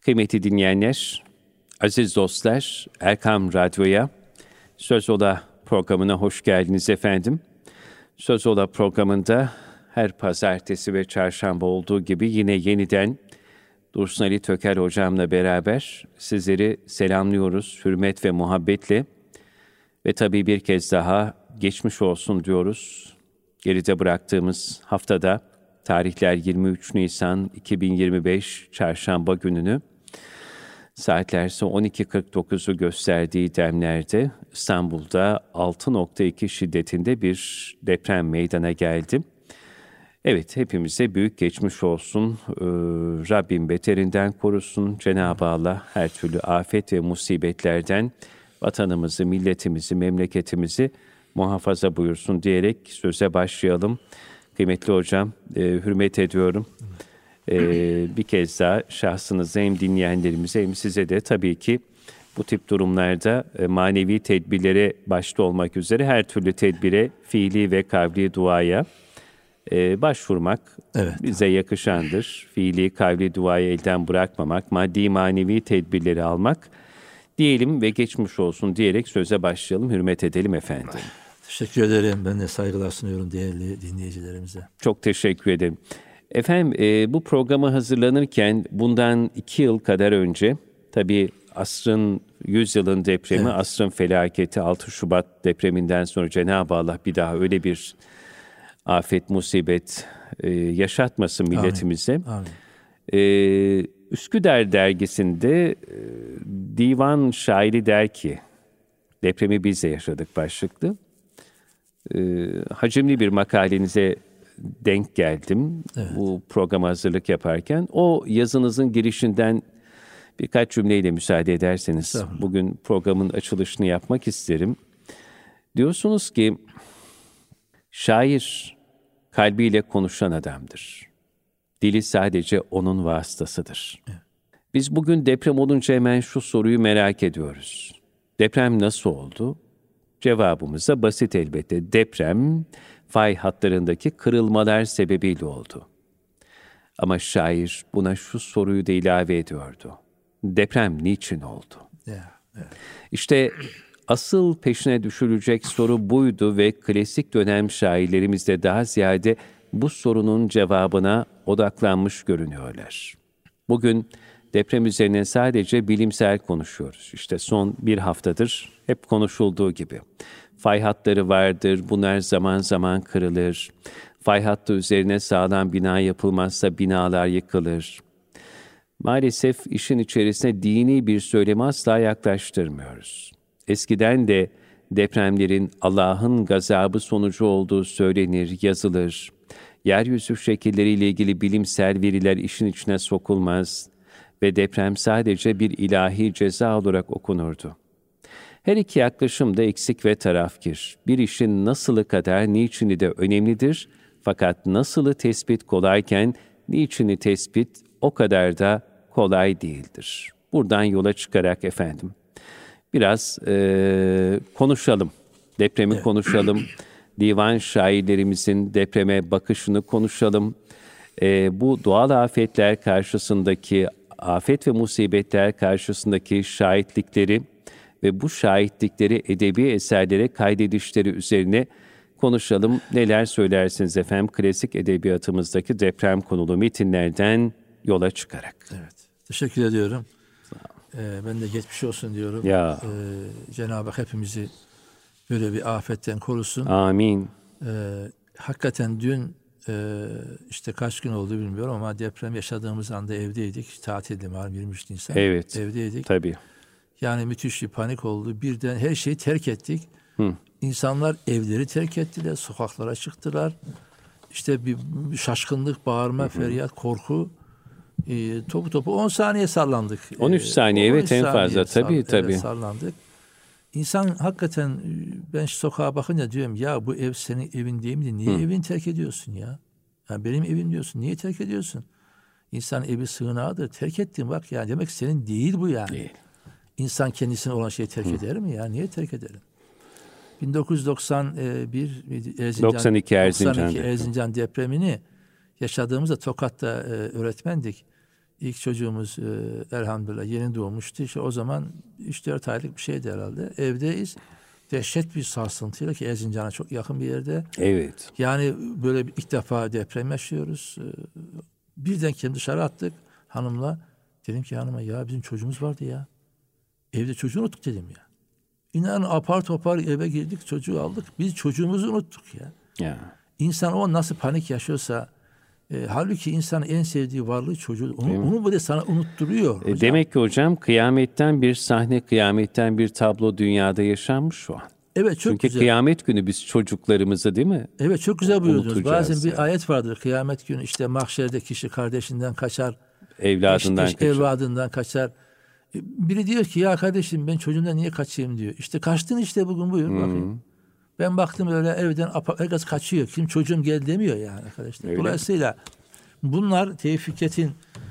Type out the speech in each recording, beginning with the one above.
Kıymetli dinleyenler, aziz dostlar, Erkam Radyo'ya Söz Ola programına hoş geldiniz efendim. Söz Ola programında her pazartesi ve çarşamba olduğu gibi yine yeniden Dursun Ali Töker hocamla beraber sizleri selamlıyoruz hürmet ve muhabbetle. Ve tabii bir kez daha geçmiş olsun diyoruz. Geride bıraktığımız haftada tarihler 23 Nisan 2025 Çarşamba gününü saatler ise 12.49'u gösterdiği demlerde İstanbul'da 6.2 şiddetinde bir deprem meydana geldi. Evet, hepimize büyük geçmiş olsun. Rabbim beterinden korusun. Cenab-ı Allah her türlü afet ve musibetlerden vatanımızı, milletimizi, memleketimizi muhafaza buyursun diyerek söze başlayalım. Kıymetli hocam, hürmet ediyorum. Bir kez daha şahsınıza hem dinleyenlerimize hem size de tabii ki bu tip durumlarda manevi tedbirlere başta olmak üzere her türlü tedbire, fiili ve kavli duaya başvurmak bize yakışandır. Fiili, kavli duayı elden bırakmamak, maddi manevi tedbirleri almak diyelim ve geçmiş olsun diyerek söze başlayalım, hürmet edelim efendim. Teşekkür ederim. Ben de saygılar sunuyorum değerli dinleyicilerimize. Çok teşekkür ederim. Efendim bu programa hazırlanırken bundan 2 yıl kadar önce tabii asrın 100 yılın depremi, asrın felaketi 6 Şubat depreminden sonra Cenab-ı Allah bir daha öyle bir afet, musibet yaşatmasın milletimize. Amin. Üsküdar dergisinde divan şairi der ki, depremi biz de yaşadık başlıklı. Hacimli bir makalenize denk geldim bu programa hazırlık yaparken. O yazınızın girişinden birkaç cümleyle müsaade ederseniz bugün programın açılışını yapmak isterim. Diyorsunuz ki, şair kalbiyle konuşan adamdır. Dili sadece onun vasıtasıdır. Biz bugün deprem olunca hemen şu soruyu merak ediyoruz. Deprem nasıl oldu? Cevabımız da basit elbette. Deprem, fay hatlarındaki kırılmalar sebebiyle oldu. Ama şair buna şu soruyu da ilave ediyordu. Deprem niçin oldu? İşte asıl peşine düşülecek soru buydu ve klasik dönem şairlerimiz de daha ziyade bu sorunun cevabına odaklanmış görünüyorlar. Bugün deprem üzerine sadece bilimsel konuşuyoruz. İşte son bir haftadır hep konuşulduğu gibi. Fay hatları vardır, bunlar zaman zaman kırılır. Fay hattı üzerine sağlam bina yapılmazsa binalar yıkılır. Maalesef işin içerisine dini bir söylemi asla yaklaştırmıyoruz. Eskiden de depremlerin Allah'ın gazabı sonucu olduğu söylenir, yazılır. Yeryüzü şekilleriyle ilgili bilimsel veriler işin içine sokulmaz ve deprem sadece bir ilahi ceza olarak okunurdu. Her iki yaklaşım da eksik ve tarafkir. Bir işin nasılı kadar niçini de önemlidir. Fakat nasılı tespit kolayken niçini tespit o kadar da kolay değildir. Buradan yola çıkarak efendim biraz konuşalım. Depremi konuşalım. Divan şairlerimizin depreme bakışını konuşalım. Bu doğal afetler karşısındaki, afet ve musibetler karşısındaki şahitlikleri ve bu şahitlikleri edebi eserlere kaydedişleri üzerine konuşalım. Neler söylersiniz efendim klasik edebiyatımızdaki deprem konulu metinlerden yola çıkarak? Evet, teşekkür ediyorum. Ben de geçmiş olsun diyorum. Cenab-ı Hak hepimizi böyle bir afetten korusun. Amin. Hakikaten dün işte kaç gün oldu bilmiyorum ama deprem yaşadığımız anda evdeydik. Tatildi malum 23 Nisan. Evet. Evdeydik. Tabii. Yani müthiş bir panik oldu. Birden her şeyi terk ettik. İnsanlar evleri terk ettiler, sokaklara çıktılar. İşte bir şaşkınlık, bağırma, feryat, korku. Topu 10 saniye sallandık. 13 saniye evet en fazla tabii. Evet, sallandık. İnsan hakikaten ben sokağa bakınca diyorum ya bu ev senin evin değil mi? Niye evini terk ediyorsun ya? Yani benim evim diyorsun. Niye terk ediyorsun? İnsan evi sığınağıdır. Terk ettin bak ya. Demek senin değil bu yani. Değil. İnsan kendisine olan şeyi terk eder mi ya? Niye terk ederim? 1991 92 Erzincan depremini yaşadığımızda Tokat'ta öğretmendik. İlk çocuğumuz elhamdülillah yeni doğmuştu. İşte o zaman 3-4 aylık bir şeydi herhalde. Evdeyiz. Dehşet bir sarsıntıyla ki Erzincan'a çok yakın bir yerde. Evet. Yani böyle ilk defa deprem yaşıyoruz. Birden kendimi dışarı attık hanımla. Dedim ki hanıma ya bizim çocuğumuz vardı ya. Evde çocuğu unuttuk dedim ya. İnanın apar topar eve girdik çocuğu aldık. Biz çocuğumuzu unuttuk ya. Ya. İnsan o nasıl panik yaşıyorsa halbuki insanın en sevdiği varlığı çocuğu. Onu böyle sana unutturuyor. Hocam. Demek ki hocam kıyametten bir sahne, kıyametten bir tablo dünyada yaşanmış şu an. Evet çok Çünkü güzel. kıyamet günü biz çocuklarımızı değil mi? Evet çok güzel buyurdunuz. Bazen bir yani. ayet vardır. Kıyamet günü işte mahşerde kişi kardeşinden kaçar. Evladından kaçar. Evladından kaçar. Biri diyor ki ya kardeşim ben çocuğumdan niye kaçayım diyor. İşte kaçtın işte bugün buyur bakayım. Ben baktım öyle evden herkes kaçıyor. Kim çocuğum gel demiyor yani arkadaşlar. Öyle. Dolayısıyla bunlar Tevfik Fikret'in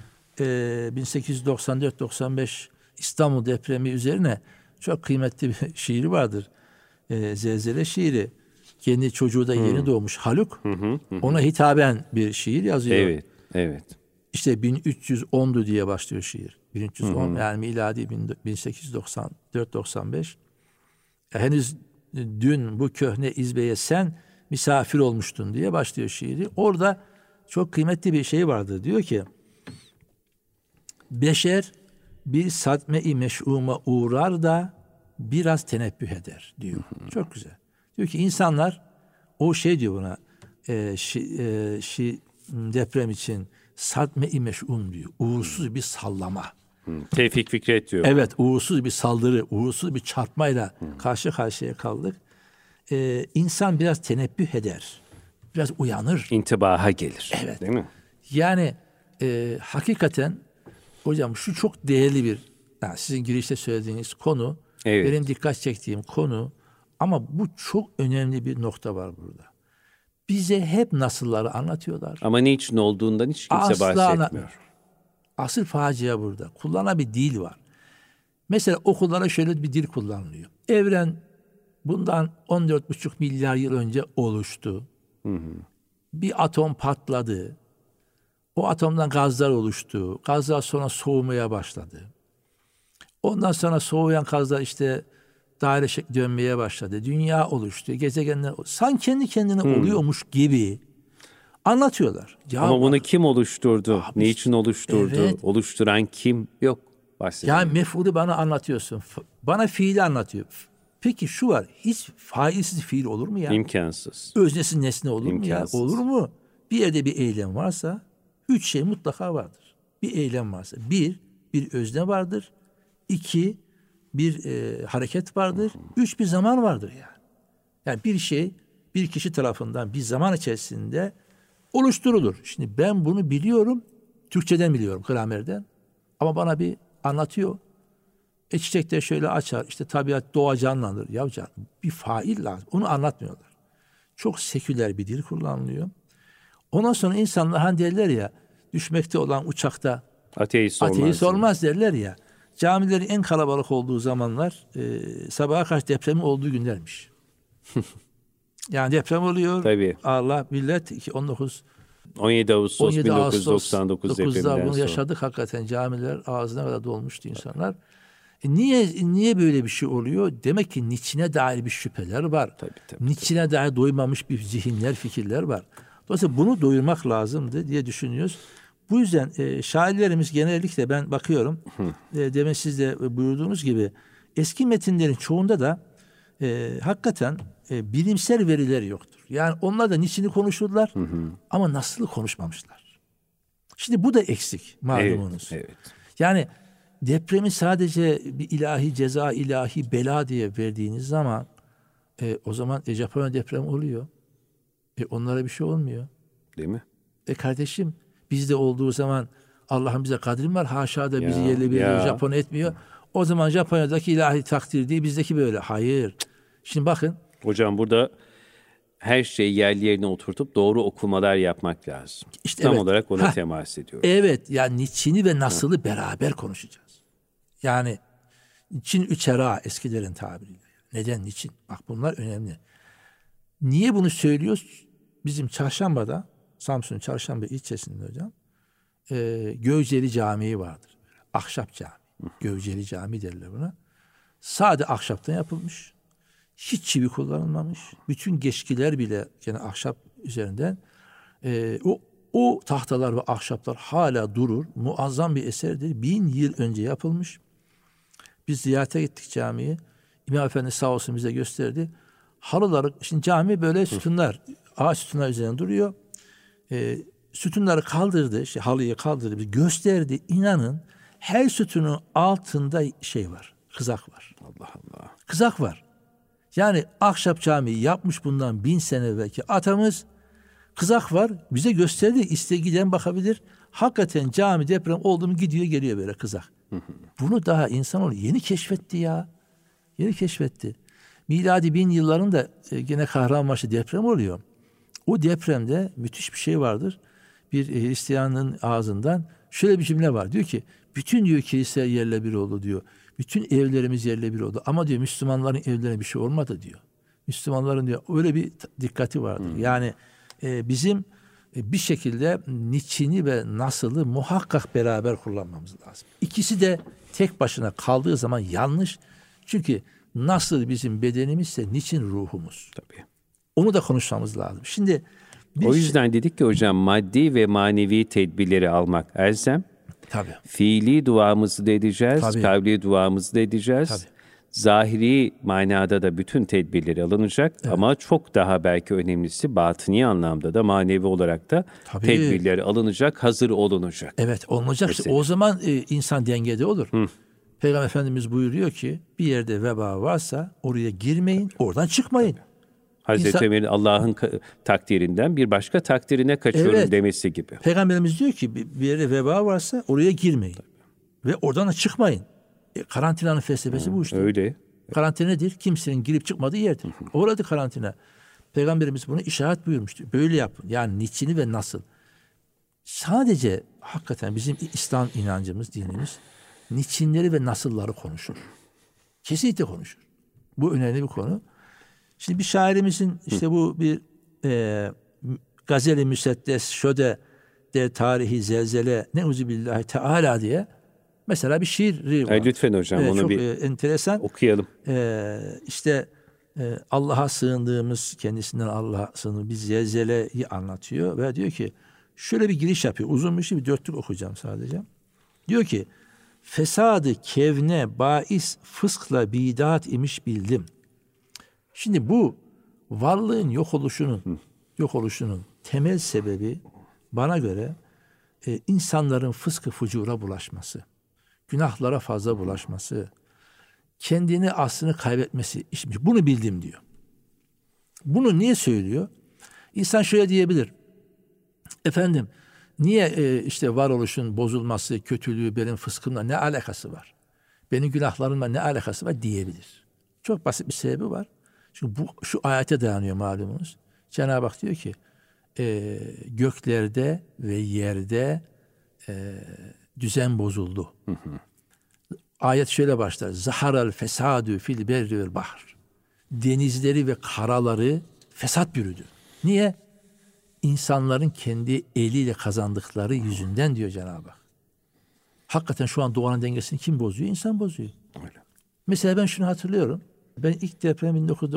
1894-95 İstanbul depremi üzerine çok kıymetli bir şiiri vardır. Zelzele şiiri. Kendi çocuğu da yeni doğmuş Haluk. Ona hitaben bir şiir yazıyor. Evet, evet. İşte 1310'du diye başlıyor şiir. 1310 yani miladi 1894-95. Henüz dün bu köhne izbeye sen misafir olmuştun diye başlıyor şiiri. Orada çok kıymetli bir şey vardı. Diyor ki beşer bir sadme-i meş'uma uğrar da biraz tenebbüh eder diyor. Çok güzel. Diyor ki insanlar o şey diyor buna deprem için sadme-i meş'um diyor. Uğursuz bir sallama. Tevfik Fikret diyor. Evet, uğursuz bir saldırı, uğursuz bir çarpmayla karşı karşıya kaldık. İnsan biraz tenebbüh eder. Biraz uyanır. İntibaha gelir. Evet. Değil mi? Yani hakikaten hocam şu çok değerli bir yani sizin girişte söylediğiniz konu, Evet. benim dikkat çektiğim konu ama bu çok önemli bir nokta var burada. Bize hep nasılları anlatıyorlar. Ama niçin olduğundan hiç kimse Asla bahsetmiyor. Asıl facia burada. Kullanan bir dil var. Mesela okullara şöyle bir dil kullanılıyor. Evren bundan 14,5 milyar yıl önce oluştu. Bir atom patladı. O atomdan gazlar oluştu. Gazlar sonra soğumaya başladı. Ondan sonra soğuyan gazlar işte daire şekli dönmeye başladı. Dünya oluştu. Gezegenler sanki kendi kendine oluyormuş gibi anlatıyorlar. Ya Ama bunu kim oluşturdu? Abi, Niçin oluşturdu? evet. Oluşturan kim? Yok. Bahsediyor. Yani mef'ulü bana anlatıyorsun. Bana fiili anlatıyor. Peki şu var. Hiç failsiz fiil olur mu ya? İmkansız. Öznesiz nesne olur İmkansız. mu ya? Olur mu? Bir yerde bir eylem varsa 3 şey mutlaka vardır. Bir eylem varsa bir özne vardır. 2 bir hareket vardır. 3 bir zaman vardır yani. Yani bir şey bir kişi tarafından bir zaman içerisinde oluşturulur. Şimdi ben bunu biliyorum. Türkçeden biliyorum, gramerden. Ama bana bir anlatıyor. Çiçekler şöyle açar. İşte tabiat doğa canlanır. Ya canım, bir fail lazım. Onu anlatmıyorlar. Çok seküler bir dil kullanılıyor. Ondan sonra insanlar hani derler ya düşmekte olan uçakta Ateist olmaz derler ya. Camilerin en kalabalık olduğu zamanlar sabaha karşı depremin olduğu günlermiş. Yani deprem oluyor. Tabii. Allah millet 17 Ağustos 1999 9'da depreminden bunu yaşadık hakikaten. Camiler ağzına kadar dolmuştu insanlar. Niye böyle bir şey oluyor? Demek ki niçine dair bir şüpheler var. Tabii. Niçine dair doymamış bir zihinler, fikirler var. Dolayısıyla bunu doyurmak lazımdı diye düşünüyoruz. Bu yüzden şairlerimiz genellikle ben bakıyorum, demin siz de buyurduğunuz gibi eski metinlerin çoğunda da hakikaten bilimsel veriler yoktur. Yani onlar da niçini konuşurlar ama nasıl konuşmamışlar. Şimdi bu da eksik malumunuz. Evet. Yani depremi sadece bir ilahi ceza, ilahi bela diye verdiğiniz zaman o zaman Japonya depremi oluyor. Onlara bir şey olmuyor. Değil mi? Kardeşim bizde olduğu zaman Allah'ın bize kadri var. Haşa da bizi yerle bir Japon etmiyor. O zaman Japonya'daki ilahi takdir değil, bizdeki böyle. Hayır. Şimdi bakın. Hocam burada her şeyi yerli yerine oturtup doğru okumalar yapmak lazım. İşte tam olarak ona temas ediyorum. Evet. Yani niçini ve nasılı beraber konuşacağız. Yani niçin üçera eskilerin tabiriyle. Neden, niçin? Bak bunlar önemli. Niye bunu söylüyoruz? Bizim Çarşamba'da, Samsun Çarşamba ilçesinde hocam, Göceli Camii vardır. Ahşap cami. Göceli Cami derler buna. Sade ahşaptan yapılmış. Hiç çivi kullanılmamış. Bütün geçkiler bile gene ahşap üzerinden. O tahtalar ve ahşaplar hala durur. Muazzam bir eserdir. 1000 yıl önce yapılmış. Biz ziyarete gittik camiye. İmam Efendi sağ olsun bize gösterdi. Halıları, şimdi cami böyle sütunlar, ağaç sütunlar üzerine duruyor. Sütunları kaldırdı, halıyı kaldırdı, gösterdi. İnanın her sütunun altında şey var, kızak var. Allah Allah. Kızak var. Yani ahşap camiyi yapmış bundan 1000 sene evvelki atamız, kızak var. Bize gösterdi. İste giden bakabilir. Hakikaten cami deprem oldu mu gidiyor geliyor böyle kızak. Bunu daha insanoğlu yeni keşfetti ya. Yeni keşfetti. Miladi 1000 yıllarında gene Kahramanmaraş'ta deprem oluyor. O depremde müthiş bir şey vardır. Bir Hristiyanın ağzından şöyle bir cümle var. Diyor ki bütün diyor kilise yerle bir oldu diyor. Bütün evlerimiz yerle bir oldu. Ama diyor Müslümanların evlerine bir şey olmadı diyor. Müslümanların diyor öyle bir dikkati vardır. Yani bizim bir şekilde niçini ve nasılı muhakkak beraber kullanmamız lazım. İkisi de tek başına kaldığı zaman yanlış. Çünkü nasıl bizim bedenimizse niçin ruhumuz. Tabii. Onu da konuşmamız lazım. Şimdi o yüzden dedik ki hocam maddi ve manevi tedbirleri almak elzem. Tabii. Fiili duamızı da edeceğiz, Tabii. kavli duamızı da edeceğiz. Tabii. Zahiri manada da bütün tedbirleri alınacak ama çok daha belki önemlisi batıni anlamda da manevi olarak da Tabii. tedbirler alınacak, hazır olunacak. Evet olunacak. İşte o zaman insan dengede olur. Peygamber Efendimiz buyuruyor ki bir yerde veba varsa oraya girmeyin, oradan çıkmayın. Hazreti Ömer'in Allah'ın takdirinden bir başka takdirine kaçıyorum demesi gibi. Peygamberimiz diyor ki bir yerde veba varsa oraya girmeyin. Ve oradan da çıkmayın. Karantinanın felsefesi bu işte. Öyle. Karantina nedir? Kimsenin girip çıkmadığı yerdir. Orada karantina. Peygamberimiz bunu işaret buyurmuştu. Böyle yapın. Yani niçini ve nasıl. Sadece hakikaten bizim İslam inancımız, dinimiz niçinleri ve nasılları konuşur. Kesinlikle konuşur. Bu önemli bir konu. Şimdi bir şairimizin işte bu bir Gazeli Müseddes Şöde de tarihi zelzele neuzubillahi teala diye mesela bir şiiri var. Lütfen hocam onu çok bir enteresan. okuyalım. İşte Allah'a sığındığımız, kendisinden Allah'a sığındığımız bir zelzeleyi anlatıyor ve diyor ki şöyle bir giriş yapıyor. Uzun bir şey, bir dörtlük okuyacağım sadece. Diyor ki fesadı kevne bais fıskla bidat imiş bildim. Şimdi bu varlığın yok oluşunun temel sebebi bana göre insanların fıskı fucura bulaşması, günahlara fazla bulaşması, kendini aslını kaybetmesi işmiş. Bunu bildim diyor. Bunu niye söylüyor? İnsan şöyle diyebilir. Efendim niye işte varoluşun bozulması, kötülüğü benim fıskımla ne alakası var? Benim günahlarımla ne alakası var diyebilir. Çok basit bir sebebi var. Çünkü bu şu ayete dayanıyor malumunuz. Cenab-ı Hak diyor ki göklerde ve yerde düzen bozuldu. Ayet şöyle başlar. Zaharal fesadü fil berri vel bahr. Denizleri ve karaları fesat bürüdü. Niye? İnsanların kendi eliyle kazandıkları yüzünden diyor Cenab-ı Hak. Hakikaten şu an doğanın dengesini kim bozuyor? İnsan bozuyor. Öyle. Mesela ben şunu hatırlıyorum. Ben ilk deprem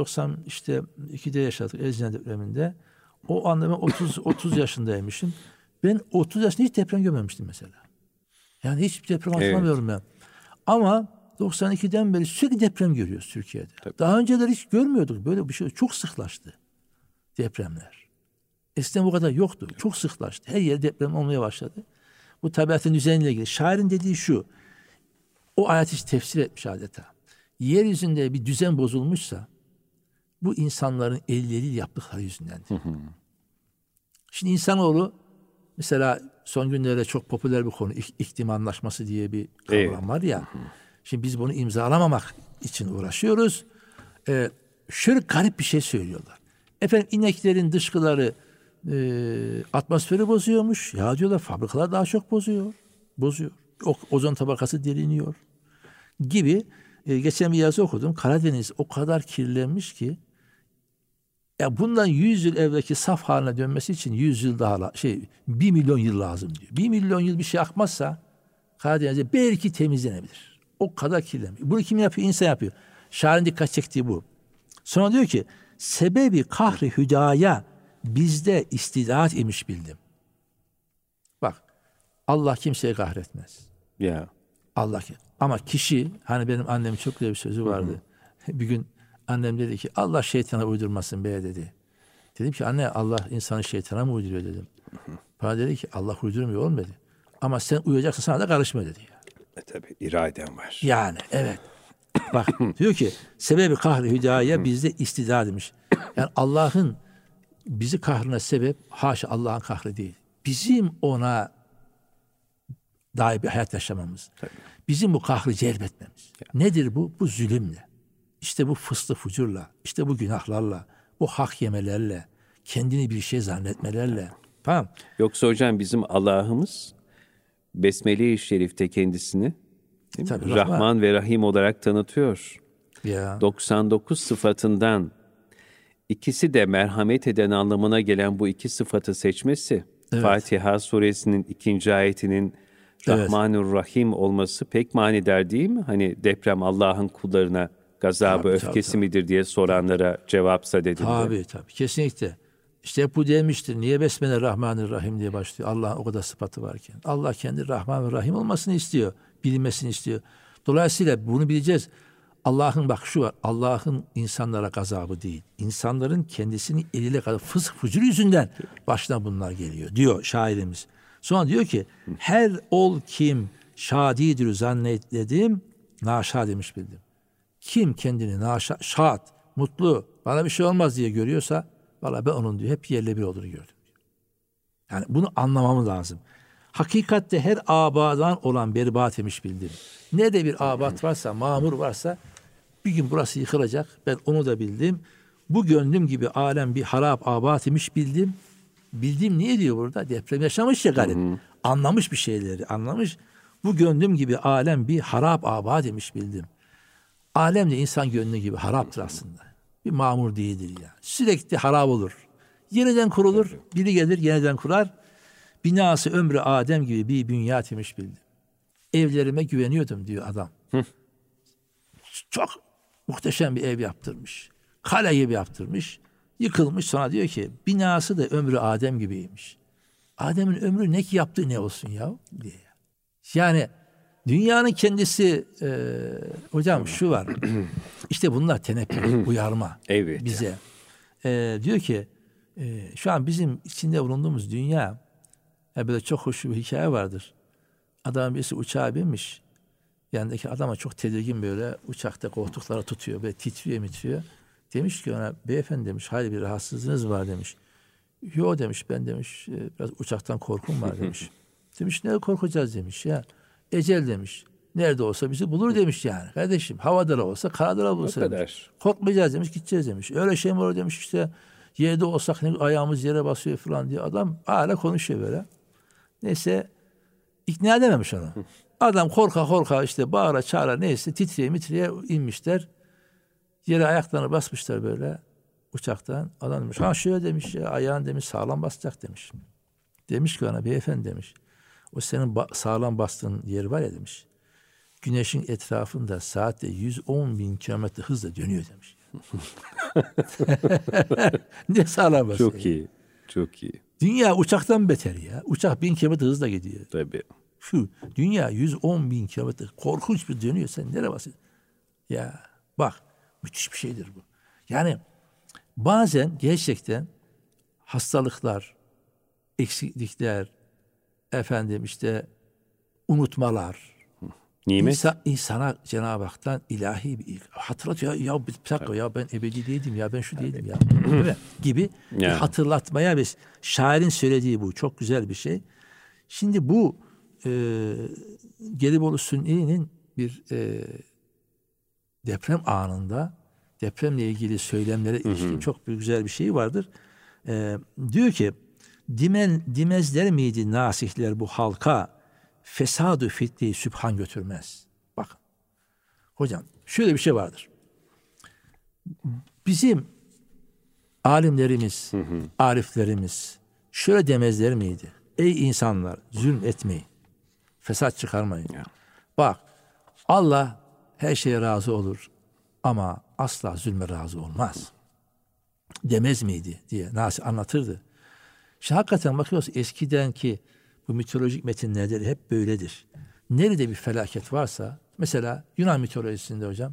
1992'de yaşadık Erzincan depreminde. O anda ben 30 yaşındaymışım. Ben 30 yaşında hiç deprem görmemiştim mesela. Yani hiç deprem hatırlamıyorum ben. Ama 92'den beri sürekli deprem görüyoruz Türkiye'de. Tabii. Daha önceleri hiç görmüyorduk. Böyle bir şey çok sıklaştı depremler. Eskiden bu kadar yoktu. Çok sıklaştı. Her yer deprem olmaya başladı. Bu tabiatın düzeniyle ilgili. Şairin dediği şu. O ayeti tefsir etmiş adeta. Yeryüzünde bir düzen bozulmuşsa bu insanların elleriyle yaptıkları yüzündendir. Şimdi insanoğlu mesela son günlerde çok popüler bir konu iklim anlaşması diye bir kavram var ya. Şimdi biz bunu imzalamamak için uğraşıyoruz. Şöyle garip bir şey söylüyorlar. Efendim ineklerin dışkıları atmosferi bozuyormuş. Ya diyorlar fabrikalar daha çok bozuyor. Ozon tabakası deliniyor gibi. Geçen bir yazı okudum. Karadeniz o kadar kirlenmiş ki Ya bundan 100 yıl evvelki saf haline dönmesi için 100 yıl daha 1 milyon yıl lazım diyor. 1 milyon yıl bir şey akmazsa Karadeniz'de belki temizlenebilir. O kadar kirlenmiş. Bunu kim yapıyor? İnsan yapıyor. Şairin dikkat çektiği bu. Sonra diyor ki sebebi kahri hüdaya bizde istidat imiş bildim. Bak Allah kimseye kahretmez. Ya. Allah ki. Ama kişi hani benim annemin çok güzel bir sözü vardı. Bir gün annem dedi ki Allah şeytana uydurmasın be dedi. Dedim ki anne Allah insanı şeytana mı uyduruyor dedim. Bana dedi ki Allah uydurmuyor oğlum dedi. Ama sen uyacaksın sana da karışma dedi. Tabii iraden var. Yani evet. Bak diyor ki sebebi kahri hüdaya bizde istidad demiş. Yani Allah'ın bizi kahrına sebep haşa Allah'ın kahrı değil. Bizim ona dair bir hayat yaşamamız. Tabii. Bizim bu kahrı celbetmemiz. Nedir bu? Bu zulümle. İşte bu fıslı fucurla, işte bu günahlarla, bu hak yemelerle, kendini bir şey zannetmelerle. Tamam. Yoksa hocam bizim Allah'ımız Besmele-i Şerif'te kendisini Tabii, Rahman ve Rahim olarak tanıtıyor. Ya. 99 sıfatından ikisi de merhamet eden anlamına gelen bu iki sıfatı seçmesi, Evet. Fatiha suresinin 2. ayetinin Rahmanur-Rahim olması pek manidar değil mi? Hani deprem Allah'ın kullarına gazabı, Tabii, öfkesi tabii. midir diye soranlara cevap sadedildi. Tabii kesinlikle. İşte hep bu demiştir. Niye Besmele Rahmanir-Rahim diye başlıyor? Allah'ın o kadar sıfatı varken. Allah kendi Rahman ve Rahim olmasını istiyor. Bilinmesini istiyor. Dolayısıyla bunu bileceğiz. Allah'ın bak şu var. Allah'ın insanlara gazabı değil. İnsanların kendisini eliyle kadar fısık fucur yüzünden başına bunlar geliyor diyor şairimiz. Sonra diyor ki her ol kim şadidir zannetledim naşa demiş bildim. Kim kendini şad, mutlu, bana bir şey olmaz diye görüyorsa vallahi ben onun diyor hep yerle bir olduğunu gördüm. Yani bunu anlamamız lazım. Hakikatte her abadan olan berbat emiş bildim. Ne de bir abat varsa, mamur varsa bir gün burası yıkılacak. Ben onu da bildim. Bu gönlüm gibi alem bir harap abat emiş bildim. Bildim niye diyor burada? Deprem yaşamış ya garip. Anlamış bir şeyleri, anlamış. Bu gönlüm gibi alem bir harap abat emiş bildim. Alem de insan gönlü gibi haraptır aslında. Bir mamur değildir yani. Sürekli harap olur. Yeniden kurulur. Biri gelir yeniden kurar. Binası ömrü Adem gibi bir bünyat imiş bildim. Evlerime güveniyordum diyor adam. Çok muhteşem bir ev yaptırmış. Kale gibi yaptırmış. Yıkılmış sonra diyor ki binası da ömrü Adem gibiymiş. Adem'in ömrü ne ki yaptığı ne olsun ya diye. Yani dünyanın kendisi hocam şu var. İşte bunlar tenebbüh, uyarma Evet. bize. Diyor ki şu an bizim içinde bulunduğumuz dünya böyle çok hoş bir hikaye vardır. Adam birisi uçağa binmiş. Yanındaki adama çok tedirgin böyle uçakta koltuklara tutuyor. Böyle titriyor. Demiş ki ona beyefendi demiş hayır bir rahatsızlığınız var demiş. Yo demiş ben demiş biraz uçaktan korkum var demiş. Demiş ne korkacağız demiş ya. Ecel demiş. Nerede olsa bizi bulur demiş yani. Kardeşim havada da olsa karada da bulursa demiş. Korkmayacağız demiş gideceğiz demiş. Öyle şey mi olur demiş işte yerde olsak ne ayağımız yere basıyor falan diye adam hala konuşuyor böyle. Neyse ikna edememiş onu. Adam korka işte bağıra çağıra neyse titreye inmişler. Yere ayaklarını basmışlar böyle uçaktan. Adam demiş ha şöyle demiş ya ayağın demiş sağlam basacak demiş. Demiş ki ona beyefendi demiş. O senin sağlam bastığın yer var ya demiş. Güneşin etrafında saatte 110.000 kilometre hızla dönüyor demiş. Ne sağlam basıyor. Çok iyi. Dünya uçaktan beter ya. Uçak 1000 kilometre hızla gidiyor. Tabii. Şu dünya 110.000 kilometre korkunç bir dönüyor. Sen nereye basıyorsun? Ya bak müthiş bir şeydir bu. Yani bazen gerçekten hastalıklar, eksiklikler, işte unutmalar, Nimet. insana Cenab-ı Hak'tan ilahi bir hatırlatıyor. Ya bir dakika ya ben ebedi değildim ya ben şu değildim ya. Değil mi? Gibi bir hatırlatmaya ve şairin söylediği bu çok güzel bir şey. Şimdi bu Gelibolu Sünni'nin bir deprem anında depremle ilgili söylemlere ilişkin çok güzel bir şey vardır. Diyor ki dimezler miydi nasihler bu halka fesadu fitneyi sübhan götürmez. Bakın hocam şöyle bir şey vardır. Bizim alimlerimiz, ariflerimiz şöyle demezler miydi? Ey insanlar, zulm etmeyin. Fesat çıkarmayın. Bak, Allah her şeye razı olur ama asla zulme razı olmaz. Demez miydi diye nasıl anlatırdı. Şimdi hakikaten bakıyoruz eskiden ki bu mitolojik metinlerde hep böyledir. Nerede bir felaket varsa, mesela Yunan mitolojisinde hocam,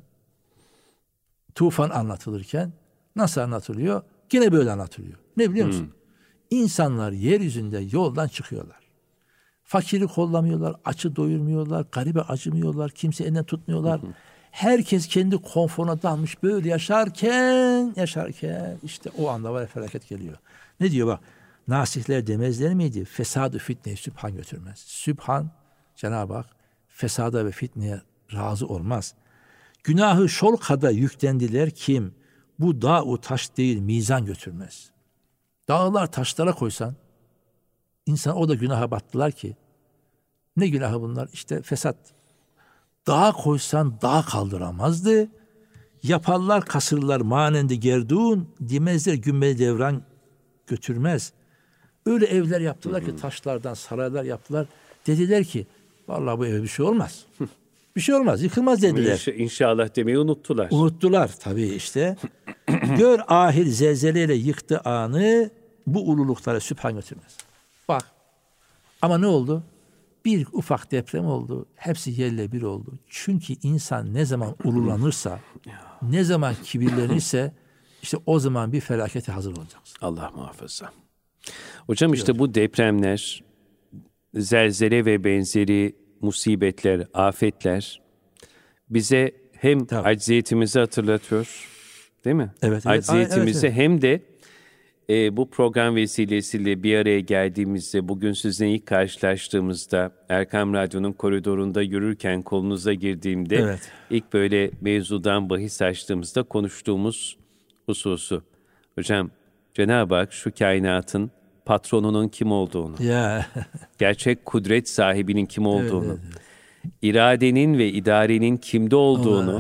tufan anlatılırken nasıl anlatılıyor? Yine böyle anlatılıyor. Ne biliyor musun? İnsanlar yeryüzünde yoldan çıkıyorlar. Fakiri kollamıyorlar, açı doyurmuyorlar, garibe acımıyorlar, kimse elinden tutmuyorlar. Herkes kendi konforuna dalmış böyle yaşarken işte o anda var felaket geliyor. Ne diyor bak? Nasihler demezler miydi? Fesadı fitneyi sübhan götürmez. Sübhan, Cenab-ı Hak fesada ve fitneye razı olmaz. Günahı şolkada yüklendiler kim? Bu dağ taş değil mizan götürmez. Dağlar taşlara koysan, insan o da günaha battılar ki. Ne günahı bunlar? İşte fesat. Dağa koysan dağ kaldıramazdı. Yaparlar kasırlar manende gerdun, dimezler gümbeli devran götürmez. Öyle evler yaptılar ki taşlardan saraylar yaptılar. Dediler ki vallahi bu eve bir şey olmaz. Bir şey olmaz, yıkılmaz dediler. İnşallah demeyi unuttular. Unuttular tabii işte. Gör ahir zelzeleyle yıktı anı, bu ululuklara sübhan götürmez. Bak ama ne oldu? Bir ufak deprem oldu. Hepsi yerle bir oldu. Çünkü insan ne zaman ululanırsa, ne zaman kibirlenirse işte o zaman bir felakete hazır olacaksın. Allah muhafaza. Hocam işte bu depremler, zelzele ve benzeri musibetler, afetler bize hem acziyetimizi hatırlatıyor, değil mi? Evet. Acziyetimizi hem de bu program vesilesiyle bir araya geldiğimizde, bugün sizinle ilk karşılaştığımızda, Erkam Radyo'nun koridorunda yürürken kolunuza girdiğimde, ilk böyle mevzudan bahis açtığımızda konuştuğumuz hususu. Hocam, Cenab-ı Hak şu kainatın patronunun kim olduğunu, gerçek kudret sahibinin kim olduğunu, iradenin ve idarenin kimde olduğunu,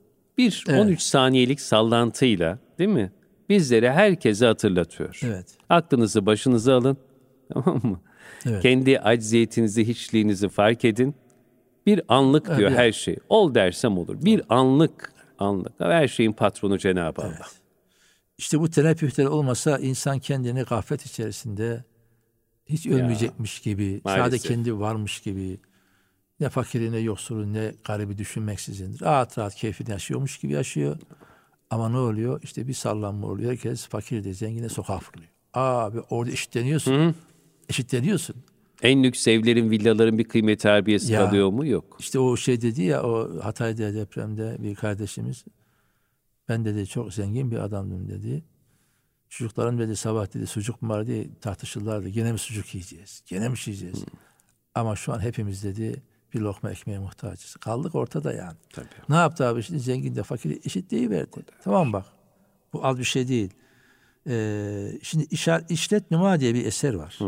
13 saniyelik sallantıyla, değil mi? Bizlere, herkese hatırlatıyor. Aklınızı başınıza alın. Tamam mı? Kendi acziyetinizi, hiçliğinizi fark edin. Bir anlık diyor her şey. Ol dersem olur. Bir anlık. Her şeyin patronu Cenab-ı Allah. İşte bu teneppühler olmasa insan kendini gaflet içerisinde hiç ölmeyecekmiş gibi, sadece kendi varmış gibi, ne fakiri ne yoksulu ne garibi düşünmeksizin rahat rahat keyfini yaşıyormuş gibi yaşıyor. Ama ne oluyor? İşte bir sallanma oluyor. Herkes fakir de zengine sokağa fırlıyor. Abi orada eşitleniyorsun. Eşitleniyorsun. En lüks evlerin, villaların bir kıymeti harbiyesi kalıyor mu? Yok. İşte o şey dedi ya, o Hatay'da depremde bir kardeşimiz, ben dedi çok zengin bir adamdım dedi. Çocuklarım dedi sabah dedi sucuk mu var diye tartışırlardı. Gene mi sucuk yiyeceğiz? Gene mi yiyeceğiz? Ama şu an hepimiz dedi bir lokma ekmeğe muhtacız. Kaldık ortada yani. Tabii. Ne yaptı abi? Şimdi zengin de fakir eşitleyiverdi. Tamam bak. Bu az bir şey değil. Şimdi İşlet Numa diye bir eser var.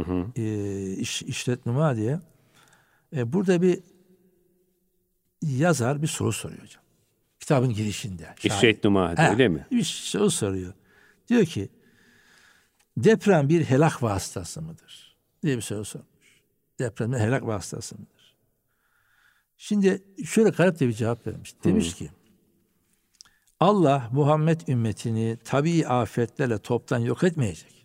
İşlet Numa diye. Burada bir yazar bir soru soruyor hocam. Kitabın girişinde. İşlet Numa öyle mi? Bir soru soruyor. Diyor ki deprem bir helak vasıtası mıdır? Diye bir soru sormuş. Deprem bir helak vasıtası mıdır? Şimdi şöyle garip de bir cevap vermiş. Demiş ki Allah Muhammed ümmetini tabii afetlerle toptan yok etmeyecek.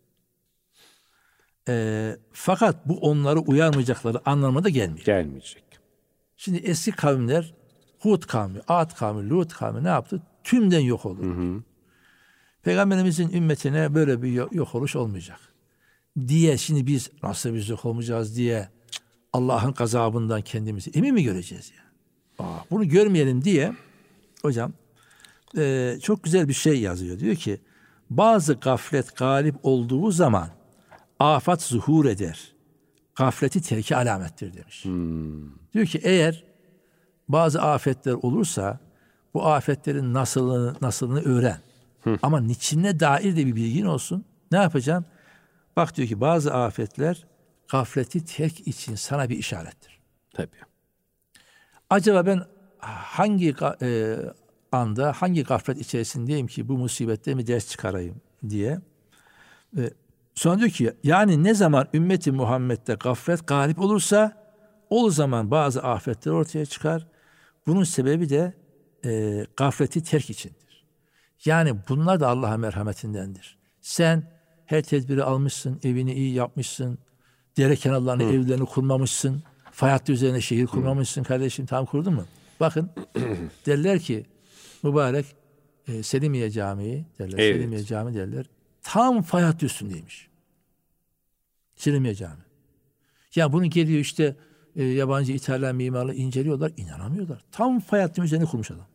Fakat bu onları uyarmayacakları anlamına da gelmeyecek. Şimdi eski kavimler Hud kavmi, Ad kavmi, Lut kavmi ne yaptı? Tümden yok oldu. Peygamberimizin ümmetine böyle bir yok oluş olmayacak diye şimdi biz nasıl biz yok olmayacağız diye Allah'ın gazabından kendimizi emin mi göreceğiz ya? Bunu görmeyelim diye hocam çok güzel bir şey yazıyor. Diyor ki bazı gaflet galip olduğu zaman afat zuhur eder. Gafleti terki alamettir demiş. Diyor ki eğer bazı afetler olursa bu afetlerin nasılını öğren. Ama niçine dair de bir bilgin olsun. Ne yapacaksın? Bak diyor ki bazı afetler gafleti terk için sana bir işarettir. Tabii. Acaba ben hangi anda, hangi gaflet içerisindeyim ki bu musibette mi ders çıkarayım diye. Sonra diyor ki yani ne zaman ümmeti Muhammed'de gaflet galip olursa o zaman bazı afetler ortaya çıkar. Bunun sebebi de gafleti terk içindir. Yani bunlar da Allah'a merhametindendir. Sen her tedbiri almışsın, evini iyi yapmışsın, dere kenarlarına evlerini kurmamışsın, fay hattı üzerine şehir kurmamışsın kardeşim, tam kurdun mu? Bakın derler ki mübarek Selimiye Camii derler, evet. Selimiye Camii derler. Tam fay hattı üstündeymiş. Selimiye Camii. Ya bunu geliyor işte yabancı İtalyan mimarlar inceliyorlar, inanamıyorlar. Tam fay hattı üzerine kurmuş adam.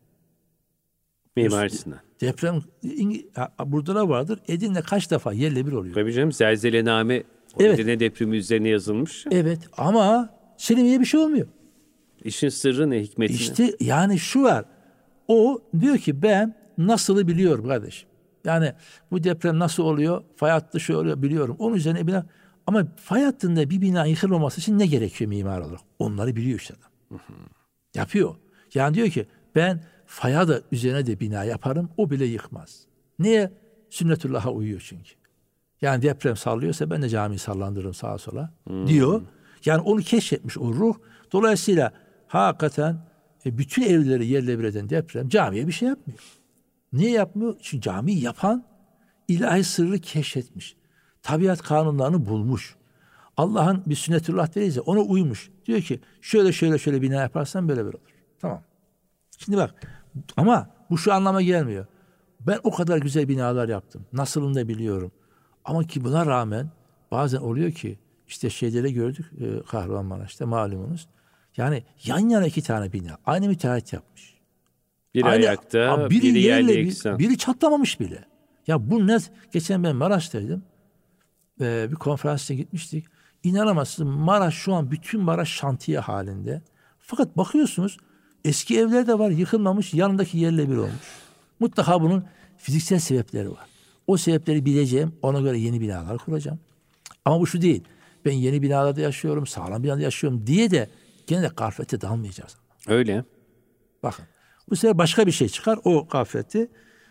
Mimarisine. Deprem burada da vardır. Edirne kaç defa yerle bir oluyor. Tabii canım, zelzelename Edirne depremi üzerine yazılmış. Evet ama Selimiye'ye bir şey olmuyor. İşin sırrı ne, hikmetine? İşte yani şu var. O diyor ki ben nasılı biliyorum kardeşim. Yani bu deprem nasıl oluyor? Fay hattı şu oluyor biliyorum. Onun üzerine bina. Ama fay hattında bir bina yıkılmaması için ne gerekiyor mimar olarak? Onları biliyor işte adam. Yapıyor. Yani diyor ki ben faya da üzerine de bina yaparım. O bile yıkmaz. Niye? Sünnetullah'a uyuyor çünkü. Yani deprem sallıyorsa ben de camiyi sallandırırım sağa sola diyor. Yani onu keşfetmiş o ruh. Dolayısıyla hakikaten bütün evleri yerle bir eden deprem camiye bir şey yapmıyor. Niye yapmıyor? Çünkü camiyi yapan ilahi sırrı keşfetmiş. Tabiat kanunlarını bulmuş. Allah'ın bir sünnetullah deriz ya, ona uymuş. Diyor ki şöyle bina yaparsan böyle olur. Tamam. Şimdi bak ama bu şu anlama gelmiyor. Ben o kadar güzel binalar yaptım. Nasılını da biliyorum. Ama ki buna rağmen bazen oluyor ki işte şeylere gördük Kahramanmaraş'ta malumunuz. Yani yan yana 2 tane bina. Aynı müteahhit yapmış. Biri ayakta, biri yerle yeksan. Biri çatlamamış bile. Ya bu ne? Geçen ben Maraş'taydım. Bir konferansa gitmiştik. İnanamazsınız, Maraş şu an bütün Maraş şantiye halinde. Fakat bakıyorsunuz eski evler de var, yıkılmamış, yanındaki yerle bir olmuş. Mutlaka bunun fiziksel sebepleri var. O sebepleri bileceğim, ona göre yeni binalar kuracağım. Ama bu şu değil. Ben yeni binalarda yaşıyorum, sağlam binada yaşıyorum diye de gene de gaflete dalmayacağız. Öyle. Bakın bu sefer başka bir şey çıkar o gafleti.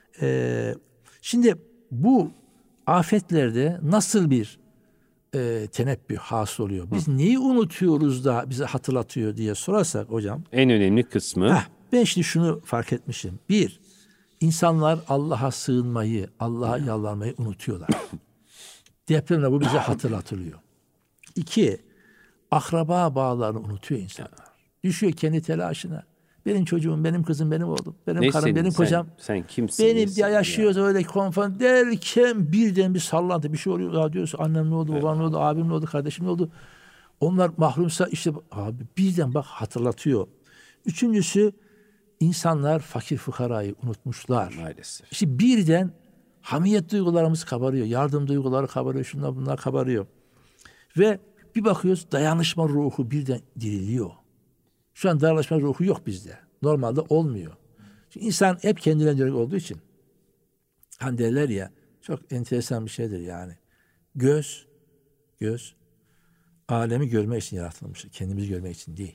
Şimdi bu afetlerde nasıl bir tenebbüh hasıl oluyor? Biz neyi unutuyoruz da bize hatırlatıyor diye sorarsak hocam. En önemli kısmı. Ben şimdi şunu fark etmişim. 1, insanlar Allah'a sığınmayı, Allah'a yalvarmayı unutuyorlar. Depremle bu bize hatırlatılıyor. 2, akraba bağlarını unutuyor insanlar. Düşüyor kendi telaşına. Benim çocuğum, benim kızım, benim oğlum, benim karım, benim kocam. Sen kimsin? Benim ya yaşıyoruz ya. Öyle konfer derken birden bir sallantı bir şey oluyor. Ya diyorsun annem ne oldu, babam ne oldu, abim ne oldu, kardeşim ne oldu? Onlar mahrumsa işte abi birden bak hatırlatıyor. 3'üncüsü insanlar fakir fukarayı unutmuşlar. Maalesef. İşte birden hamiyet duygularımız kabarıyor. Yardım duyguları kabarıyor. Şunlar bunlar kabarıyor. Ve bir bakıyoruz dayanışma ruhu birden diriliyor. Şu an dayanışma ruhu yok bizde. Normalde olmuyor. Çünkü insan hep kendine dönük olduğu için. Hani derler ya, çok enteresan bir şeydir yani. Göz alemi görmek için yaratılmıştır. Kendimizi görmek için değil.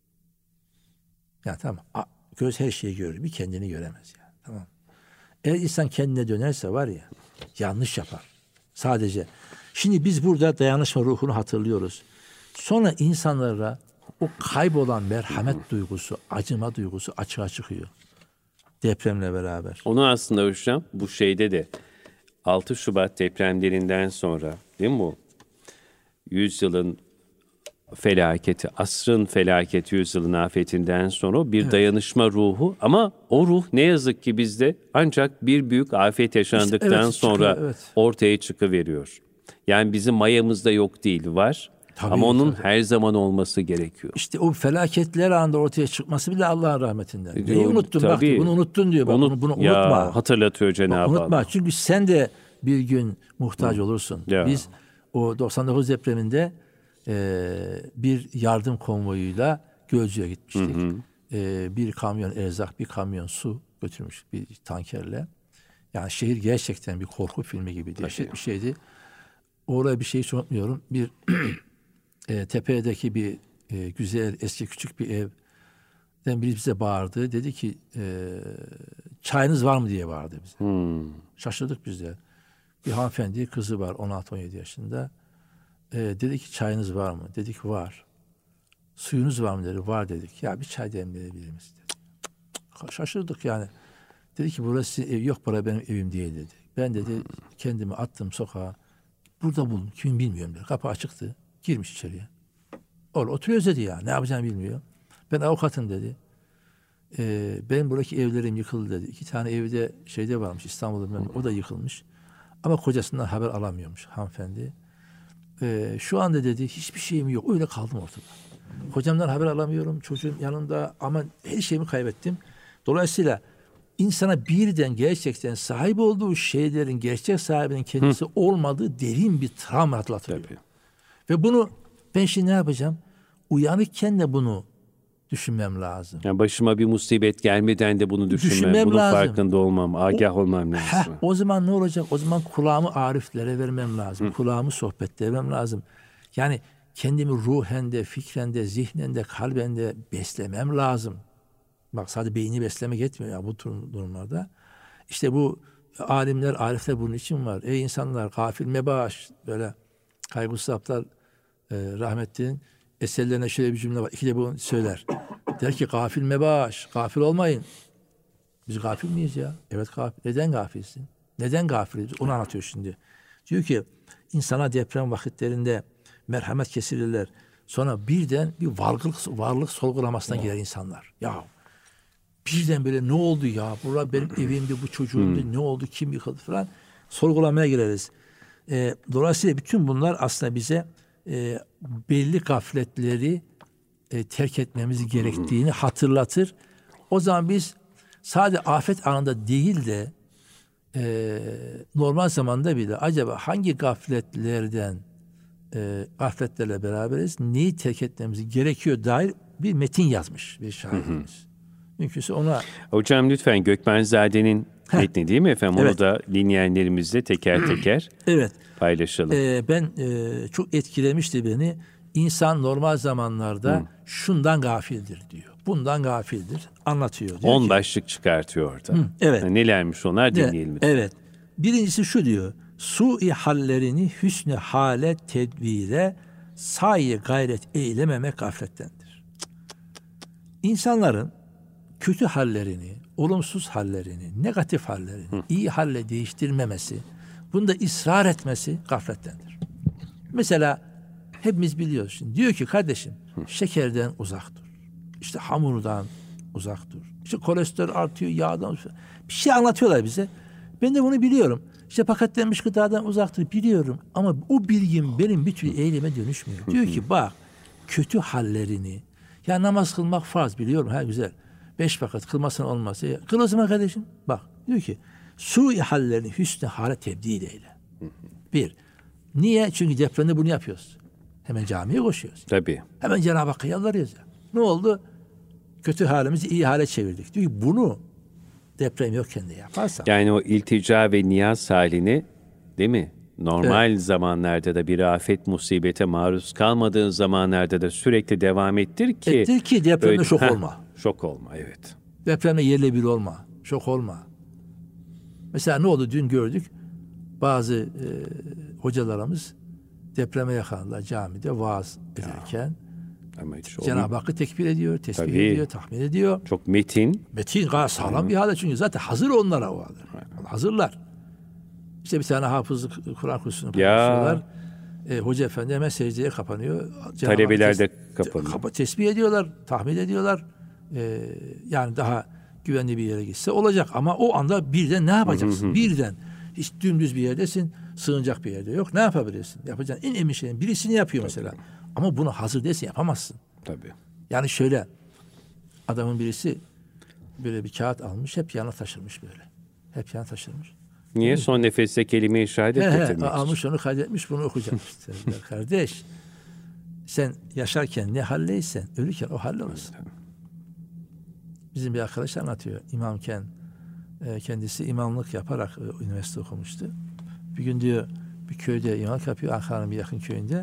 Ya tamam. Göz her şeyi görür. Bir kendini göremez ya. Tamam. Eğer insan kendine dönerse var ya, yanlış yapar. Sadece. Şimdi biz burada dayanışma ruhunu hatırlıyoruz. Sonra insanlara o kaybolan merhamet duygusu, acıma duygusu açığa çıkıyor. Depremle beraber. Onu aslında hocam bu şeyde de 6 Şubat depremlerinden sonra değil mi bu? 100 yılın felaketi, asrın felaketi, 100 yılın afetinden sonra bir dayanışma ruhu, ama o ruh ne yazık ki bizde ancak bir büyük afet yaşandıktan sonra ortaya çıkıveriyor. Yani bizim mayamızda yok değil, var. Tabii, ama onun her zaman olması gerekiyor. İşte o felaketler anında ortaya çıkması bile Allah'ın rahmetinden. Neyi unuttun bak, bunu unuttun diyor. Bak, bunu unutma. Hatırlatıyor Cenab-ı Allah. Unutma çünkü sen de bir gün muhtaç olursun. Ya. Biz o 99 depreminde bir yardım konvoyuyla Gölcük'e gitmiştik. Bir kamyon erzak, bir kamyon su götürmüş bir tankerle. Yani şehir gerçekten bir korku filmi gibi dehşet bir şeydi. Oraya bir şey hiç unutmuyorum. Bir tepedeki bir güzel eski küçük bir evden biri bize bağırdı. Dedi ki çayınız var mı diye bağırdı bize. Şaşırdık biz de. Bir hanımefendi kızı var 16-17 yaşında. Dedi ki çayınız var mı? Dedik var. Suyunuz var mı dedi. Var dedik. Ya bir çay demleyebilir misin dedi. Şaşırdık yani. Dedi ki burası sizin ev, yok para benim evim değil dedi. Ben dedi kendimi attım sokağa. Burada buldum. Kim bilmiyorum dedi. Kapı açıktı. Girmiş içeriye. Orada oturuyoruz dedi ya. Ne yapacağını bilmiyor. Ben avukatım dedi. Benim buradaki evlerim yıkıldı dedi. 2 tane evde şeyde varmış İstanbul'da. O da yıkılmış. Ama kocasından haber alamıyormuş hanımefendi. Şu anda dedi hiçbir şeyim yok. Öyle kaldım ortada. Kocamdan haber alamıyorum. Çocuğum yanımda ama her şeyimi kaybettim. Dolayısıyla insana birden gerçekten sahip olduğu şeylerin gerçek sahibinin kendisi olmadığı derin bir travma hatırlatıyor. Tabii. Ve bunu ben şimdi ne yapacağım? Uyanıkken de bunu düşünmem lazım. Yani başıma bir musibet gelmeden de bunu düşünmem bunun lazım. farkında olmam, agah olmam lazım. O zaman ne olacak? O zaman kulağımı ariflere vermem lazım. Kulağımı sohbetlere vermem lazım. Yani kendimi ruhen de, fikren de, zihnen de, kalben de beslemem lazım. Bak sadece beyni beslemek yetmiyor ya bu durumlarda. İşte bu alimler, arifler bunun için var. Ey insanlar gafil mebaş böyle kaygısız aptal rahmetli'nin eserlerine şöyle bir cümle var. 2 de bunu söyler. Der ki gafil mebaş, gafil olmayın. Biz gafil miyiz ya? Evet gafil. Neden gafilsin? Neden gafiliz? Onu anlatıyor şimdi. Diyor ki insana deprem vakitlerinde merhamet kesilirler. Sonra birden bir varlık sorgulamasına girer insanlar. Ya birden böyle ne oldu ya? Burası benim evimdi, bu çocuğumdu. Ne oldu? Kim yıkıldı falan. Sorgulamaya gireriz. Dolayısıyla bütün bunlar aslında bize belli gafletleri terk etmemiz gerektiğini hatırlatır. O zaman biz sadece afet anında değil de normal zamanda bile acaba hangi gafletlerle beraberiz, neyi terk etmemiz gerekiyor dair bir metin yazmış bir şairimiz. Mümkünse ona... Hocam lütfen Gökmenzade'nin metni değil mi efendim? Evet. Onu da dinleyenlerimizle teker teker evet. paylaşalım. Ben çok etkilemişti beni. İnsan normal zamanlarda şundan gafildir diyor. Bundan gafildir. Anlatıyor. 10 başlık çıkartıyor orada. Evet. Yani nelermiş onlar dinleyelim lütfen. Evet. Birincisi şu diyor. Su-i hallerini hüsnü hale tedbire sahi gayret eylememek gaflettendir. İnsanların kötü hallerini, olumsuz hallerini, negatif hallerini iyi halle değiştirmemesi, bunda ısrar etmesi gaflettendir. Mesela hepimiz biliyoruz şimdi. Diyor ki kardeşim şekerden uzak dur. İşte hamurdan uzak dur. İşte kolesterol artıyor, yağdan bir şey anlatıyorlar bize. Ben de bunu biliyorum. İşte paketlenmiş gıdadan uzak dur biliyorum. Ama o bilgim benim bir türlü eyleme dönüşmüyor. Diyor ki bak kötü hallerini, ya namaz kılmak farz biliyorum ha güzel. 5 vakit kılmasın olmaz. Kıl o zaman kardeşim. Bak diyor ki su-i hallerini hüsnü hale tebdil eyle. Bir. Niye? Çünkü depremde bunu yapıyoruz. Hemen camiye koşuyoruz. Tabii. Hemen Cenab-ı Hakk'a yalvarıyoruz ya. Ne oldu? Kötü halimizi iyi hale çevirdik. Diyor ki bunu deprem yokken de yaparsan. Yani o iltica ve niyaz halini değil mi? Normal zamanlarda da bir afet musibete maruz kalmadığın zamanlarda da sürekli devam ettir ki depremde şok olma. Şok olma evet. Depremde yerle bir olma. Şok olma. Mesela ne oldu? Dün gördük. Bazı hocalarımız depreme yakalandılar camide vaaz ederken. Cenab-ı Hakk'ı tekbir ediyor, tesbih ediyor, tahmin ediyor. Çok metin. Metin gayet sağlam bir halde çünkü zaten hazır onlara o halde. Hazırlar. İşte bir tane hafızlık Kur'an kursunu paylaşıyorlar. Hoca efendi hemen secdeye kapanıyor. Talebeler de kapanıyor. Tesbih ediyorlar, tahmin ediyorlar. Yani daha güvenli bir yere gitse olacak. Ama o anda birden ne yapacaksın? Birden. Hiç dümdüz bir yerdesin, sığınacak bir yerde yok. Ne yapabilirsin? Yapacağın en emin şeyin birisini yapıyor mesela. Ama bunu hazır değilsin yapamazsın. Tabii. Yani şöyle adamın birisi böyle bir kağıt almış hep yana taşırmış böyle. Hep yana taşırmış. Niye? Son nefeste kelime-i şehadet getirmek almış onu kaydetmiş bunu okuyacakmış. Kardeş sen yaşarken ne halleysen ölürken o hallolursun. Bizim bir arkadaş anlatıyor. İmamken kendisi imamlık yaparak üniversite okumuştu. Bir gün diyor bir köyde imamlık yapıyor. Ankara'nın bir yakın köyünde.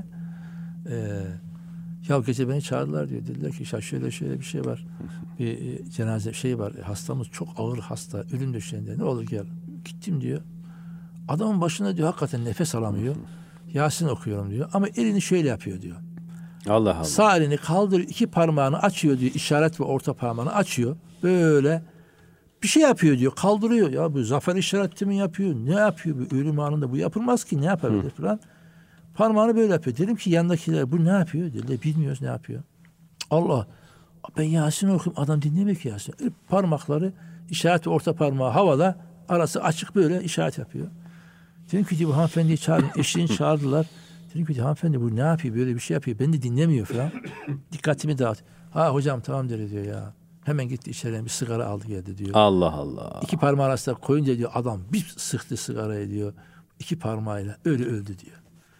Ya gece beni çağırdılar diyor. Dediler ki şöyle bir şey var. Bir cenaze şey var. Hastamız çok ağır hasta. Ölüm döşeğinde. Ne olur gel. Gittim diyor. Adamın başında diyor hakikaten nefes alamıyor. Yasin okuyorum diyor. Ama elini şöyle yapıyor diyor. Allah Allah. Sağ elini kaldırıyor, 2 parmağını açıyor diyor. İşaret ve orta parmağını açıyor. Böyle bir şey yapıyor diyor. Kaldırıyor. Ya bu zafer işareti mi yapıyor? Ne yapıyor? Bu ölüm anında bu yapılmaz ki. Ne yapabilir falan. Parmağını böyle yapıyor. Dedim ki yandakiler bu ne yapıyor? Dediler bilmiyoruz ne yapıyor. Allah. Ben Yasin okuyayım. Adam dinlemiyor ki Yasin. Parmakları işaret ve orta parmağı havada. Arası açık böyle işaret yapıyor. Dedim ki bu hanımefendiyi çağırın. Eşini çağırdılar. Dedim ki hanımefendi bu ne yapıyor? Böyle bir şey yapıyor. Beni de dinlemiyor falan. Dikkatimi dağıt. Ha hocam tamam diyor ya. Hemen gitti içeriye bir sigara aldı geldi diyor. Allah Allah. 2 parmağı arasında koyunca diyor adam bir sıktı sigarayı diyor. 2 parmağıyla öyle öldü diyor.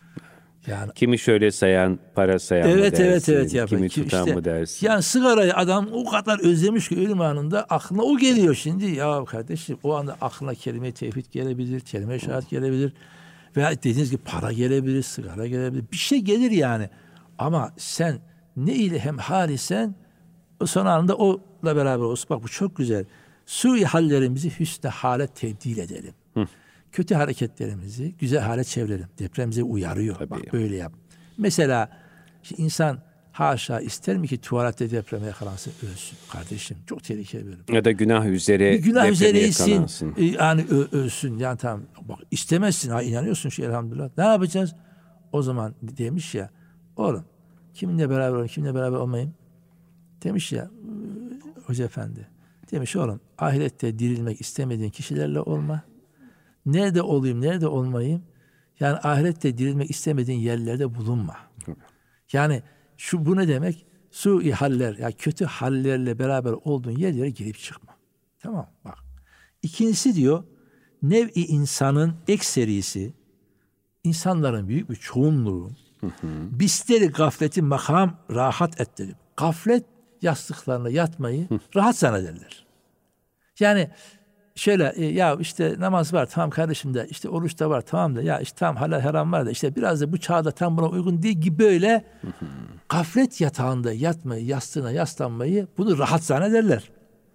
Yani Kimi şöyle sayan, para sayan mı dersin? Evet ya. Kimi tutan mı dersin? Yani sigarayı adam o kadar özlemiş ki ölüm anında aklına o geliyor şimdi. Ya kardeşim o anda aklına kelime-i tevhid gelebilir, kelime-i şehadet gelebilir. Veya dediğiniz gibi para gelebilir, sigara gelebilir. Bir şey gelir yani. Ama sen ne ile hemhal isen o son anında onunla beraber olsun. Bak bu çok güzel. Sui hallerimizi hüsne hale tebdil edelim. Kötü hareketlerimizi güzel hale çevirelim. Deprem bize uyarıyor. Tabii. Bak böyle yap. Mesela insan haşa ister mi ki tuvalette depreme yakalansın ölsün kardeşim. Çok tehlikeli bölüm. Ya da günah üzere Günah üzere yakalansın. yani ölsün. Yani tamam bak istemezsin. Ha inanıyorsun şu elhamdülillah. Ne yapacağız? O zaman demiş ya oğlum kiminle beraber olayım kiminle beraber olmayayım? Demiş ya Hoca Efendi. Demiş oğlum ahirette dirilmek istemediğin kişilerle olma. Nerede olayım, nerede olmayayım? Yani ahirette dirilmek istemediğin yerlerde bulunma. Yani bu ne demek? Sui haller, yani kötü hallerle beraber olduğun yerlere girip çıkma. Tamam bak. İkincisi diyor, nev-i insanın ekserisi, insanların büyük bir çoğunluğu, bisteri gafleti makam rahat ettirip, gaflet yastıklarına yatmayı rahat zannederler. Yani şöyle ya işte namaz var tamam kardeşim de işte oruç da var tamam da ya işte tamam halal haram var da işte biraz da bu çağda tam buna uygun değil gibi böyle gaflet yatağında yatmayı, yastığına yaslanmayı bunu rahat zannederler.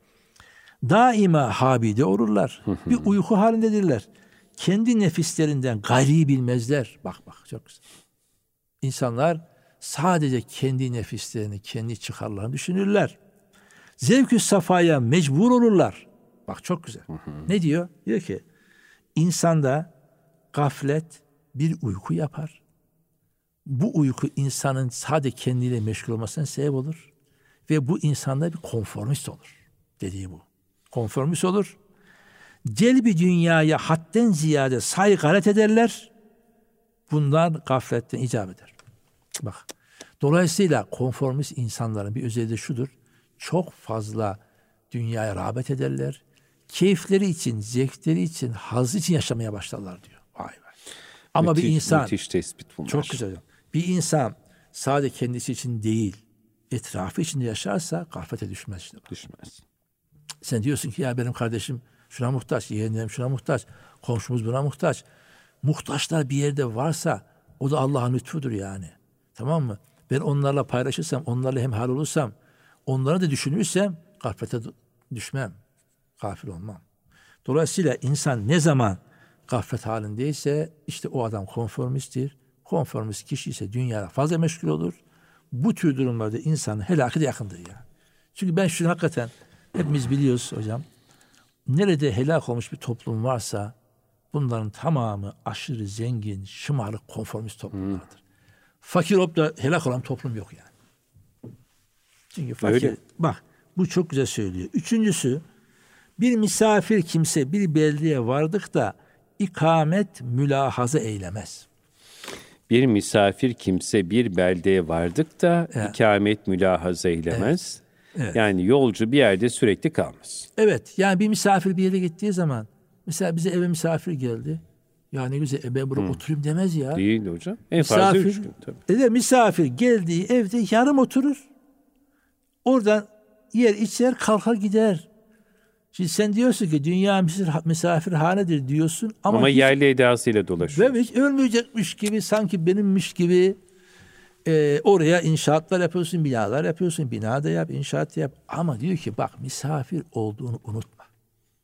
Daima habide olurlar. Bir uyku halindedirler. Kendi nefislerinden gayri bilmezler. Bak çok güzel. İnsanlar sadece kendi nefislerini, kendi çıkarlarını düşünürler. Zevk-ü safaya mecbur olurlar. Bak çok güzel. Ne diyor? Diyor ki insanda gaflet bir uyku yapar. Bu uyku insanın sadece kendiyle meşgul olmasına sebep olur. Ve bu insanda bir konformist olur. Dediği bu. Konformist olur. Celbi dünyaya hadden ziyade say gayret ederler. Bunlar gafletten icap eder. Bak. Dolayısıyla konformist insanların bir özelliği şudur. Çok fazla dünyaya rağbet ederler. Keyifleri için, zevkleri için, hazzı için yaşamaya başlarlar diyor. Vay vay. Ama bir insan müthiş tespit bunlar. çok güzel. Bir insan sadece kendisi için değil, etrafı için yaşarsa gaflete düşmez işte. Düşmez. Sen diyorsun ki ya benim kardeşim şuna muhtaç, yeğenlerim şuna muhtaç, komşumuz buna muhtaç. Muhtaçlar bir yerde varsa o da Allah'ın lütfudur yani. Tamam mı? Ben onlarla paylaşırsam, onlarla hemhal olursam, onları da düşünürsem gaflete düşmem. Gafil olmam. Dolayısıyla insan ne zaman gaflet halindeyse işte o adam konformisttir. Konformist kişi ise dünyada fazla meşgul olur. Bu tür durumlarda insanın helakı da yakındır ya. Çünkü ben şunu hakikaten hepimiz biliyoruz hocam. Nerede helak olmuş bir toplum varsa bunların tamamı aşırı zengin, şımarık, konformist toplumlardır. Fakir olup da helak olan toplum yok yani. Çünkü fakir. Öyle. Bak bu çok güzel söylüyor. Üçüncüsü bir misafir kimse bir beldeye vardık da ikamet mülahaza eylemez. Bir misafir kimse bir beldeye vardık da ikamet mülahaza eylemez. Evet. Yani yolcu bir yerde sürekli kalmaz. Evet. Yani bir misafir bir yere gittiği zaman mesela bize eve misafir geldi. Ya ne güzel ben burada oturayım demez ya. Değil hocam. En fazla 3 gün tabii. Misafir geldiği evde yarım oturur. Oradan yer içer kalkar gider. Şimdi sen diyorsun ki dünya misafirhanedir diyorsun ama yerli edasıyla dolaşıyor. Hiç ölmeyecekmiş gibi sanki benimmiş gibi oraya inşaatlar yapıyorsun, binalar yapıyorsun, bina da yap, inşaat yap. Ama diyor ki bak misafir olduğunu unutma.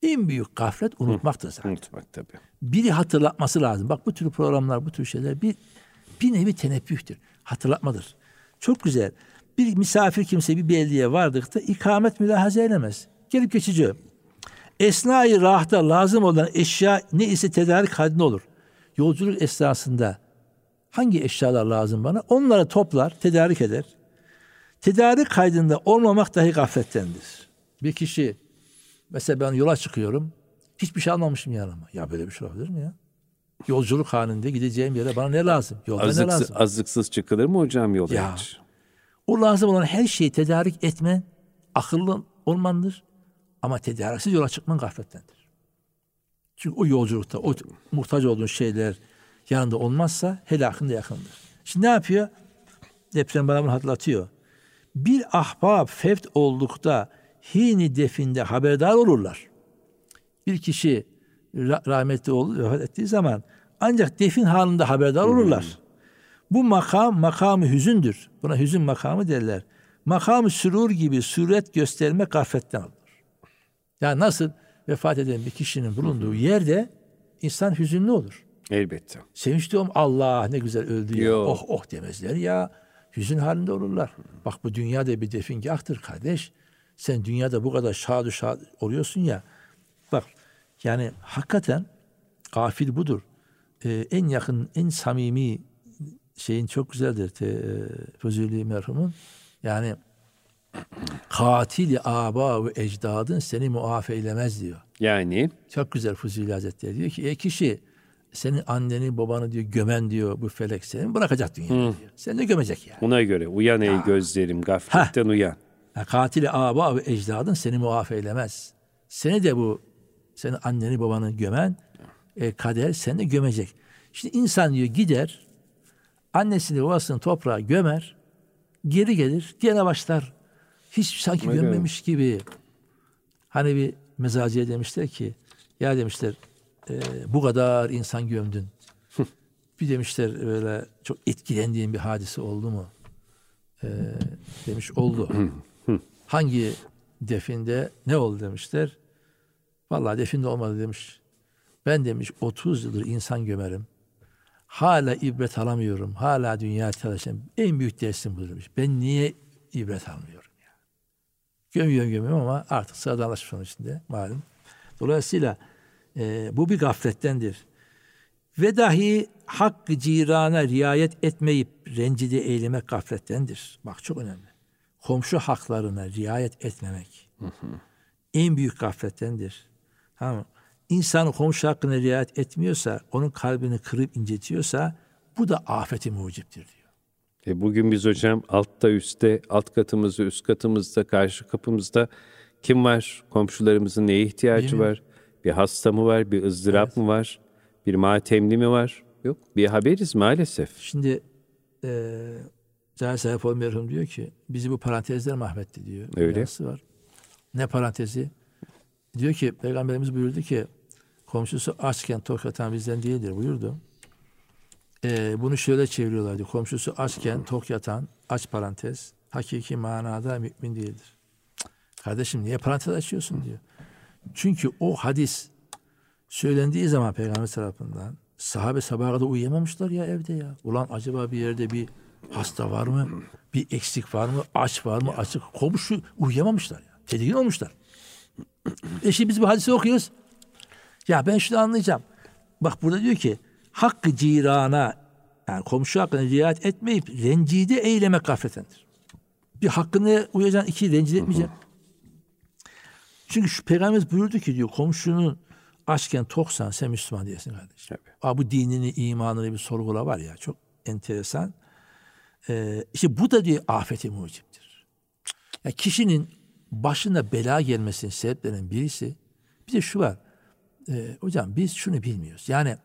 En büyük gaflet unutmaktır zaten. Unutmak tabii. Biri hatırlatması lazım. Bak bu tür programlar, bu tür şeyler bir nevi tenebbühtür. Hatırlatmadır. Çok güzel. Bir misafir kimse bir beldeye vardıkta ikamet mülahaza eylemez. Gelip geçici. Esnai rahta lazım olan eşya ne ise tedarik halinde olur. Yolculuk esnasında hangi eşyalar lazım bana? Onları toplar, tedarik eder. Tedarik kaydında olmamak dahi gaflettendir. Bir kişi, mesela ben yola çıkıyorum, hiçbir şey almamışım yanıma. Ya böyle bir şey olabilir mi ya? Yolculuk halinde gideceğim yere bana ne lazım? Yolda ne lazım? Azıksız çıkılır mı hocam yola Ya, hiç? o lazım olan her şeyi tedarik etmen, akıllı olmandır. Ama tedariksiz yola çıkman gaflettendir. Çünkü o yolculukta, o muhtaç olduğun şeyler yanında olmazsa helakın da yakındır. Şimdi ne yapıyor? Deprem bana bunu hatırlatıyor. Bir ahbab fevt oldukta hini definde haberdar olurlar. Bir kişi rahmetli oldu, vefat ettiği zaman ancak defin halinde haberdar olurlar. Bu makamı hüzündür. Buna hüzün makamı derler. Makamı sürur gibi suret gösterme gafletten olur. Yani nasıl vefat eden bir kişinin bulunduğu yerde insan hüzünlü olur. Elbette. Sevinçli olm, Allah ne güzel öldü ya. Yok. Oh oh demezler ya. Hüzün halinde olurlar. Bak bu dünyada bir defingâhtır kardeş. Sen dünyada bu kadar şad oluyorsun ya. Bak yani hakikaten gafil budur. En yakın, en samimi şeyin çok güzeldir. Fuzuli merhumun. Yani katili âbâ ve ecdadın seni muaf eylemez diyor. Yani Çok güzel Fuzuli Hazretleri diyor ki kişi senin anneni babanı diyor gömen diyor bu felek seni bırakacak dünyada diyor. Seni de gömecek yani. ona göre uyan ey gözlerim gafletten uyan. Katili âbâ ve ecdadın seni muaf eylemez. Seni de bu senin anneni babanı gömen kader seni de gömecek. Şimdi insan diyor gider annesini babasını toprağa gömer geri gelir gene başlar. Hiç sanki gömmemiş gibi. Hani bir mezacıya demişler ki ya demişler bu kadar insan gömdün. Bir demişler böyle çok etkilendiğin bir hadise oldu mu? Demiş oldu. Hangi definde ne oldu demişler. Vallahi definde olmadı demiş. Ben demiş 30 yıldır insan gömerim. Hala ibret alamıyorum. Hala dünya çalışıyorum. En büyük dersim bu demiş. Ben niye ibret almıyorum ya? Gömüyorum ama artık sıradanlaşmış onun içinde malum. Dolayısıyla bu bir gaflettendir. Ve dahi hakkı cirana riayet etmeyip rencide eylemek gaflettendir. Bak çok önemli. Komşu haklarına riayet etmemek en büyük gaflettendir. Tamam. İnsan komşu hakkına riayet etmiyorsa, onun kalbini kırıp incitiyorsa bu da afeti muciptir diyor. Bugün biz hocam altta üstte, alt katımızda, üst katımızda, karşı kapımızda kim var? Komşularımızın neye ihtiyacı var? Bir hasta mı var? Bir ızdırap mı var? Bir matemli mi var? Yok. Bir haberiz maalesef. Şimdi Cahil Sayıpoğlu merhum diyor ki bizi bu parantezler mahvetti diyor. Öyle. Var. Ne parantezi? Diyor ki Peygamberimiz buyurdu ki komşusu açken tok yatan bizden değildir buyurdu. Bunu şöyle çeviriyorlar diyor. Komşusu açken tok yatan aç parantez hakiki manada mümin değildir. Kardeşim niye parantez açıyorsun diyor. Çünkü o hadis söylendiği zaman Peygamber tarafından sahabe sabaha kadar uyuyamamışlar ya evde ya. Ulan acaba bir yerde bir hasta var mı? Bir eksik var mı? Aç var mı? Açık. Komşu uyuyamamışlar ya. Tedirgin olmuşlar. Şimdi biz bu hadisi okuyoruz. Ya ben şunu anlayacağım. Bak burada diyor ki hakkı cirana yani komşu hakkına riayet etmeyip rencide eylemek gafletendir. Bir hakkını uyacaksın, iki rencide etmeyeceksin. Çünkü şu Peygamberimiz buyurdu ki diyor komşunun açken toksan sen Müslüman değilsin kardeşim. Bu dinini, imanını bir sorgula var ya çok enteresan. İşte bu da diyor afeti muciptir. Ya kişinin başına bela gelmesinin sebeplerinden birisi bir de şu var. Hocam biz şunu bilmiyoruz. Yani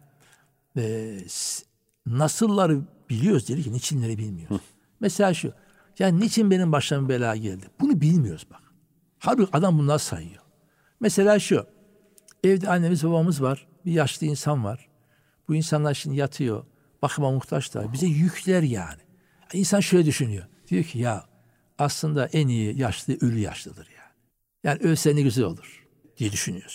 nasılları biliyoruz dedi ki niçinleri bilmiyoruz. Mesela şu. Yani niçin benim başıma bela geldi? Bunu bilmiyoruz bak. Halbuki adam bunları sayıyor. Mesela şu. Evde annemiz babamız var. Bir yaşlı insan var. Bu insanlar şimdi yatıyor. Bakıma muhtaçlar. Bize yükler yani. İnsan şöyle düşünüyor. Diyor ki ya aslında en iyi yaşlı ölü yaşlıdır yani. Yani ölse ne güzel olur diye düşünüyorsun.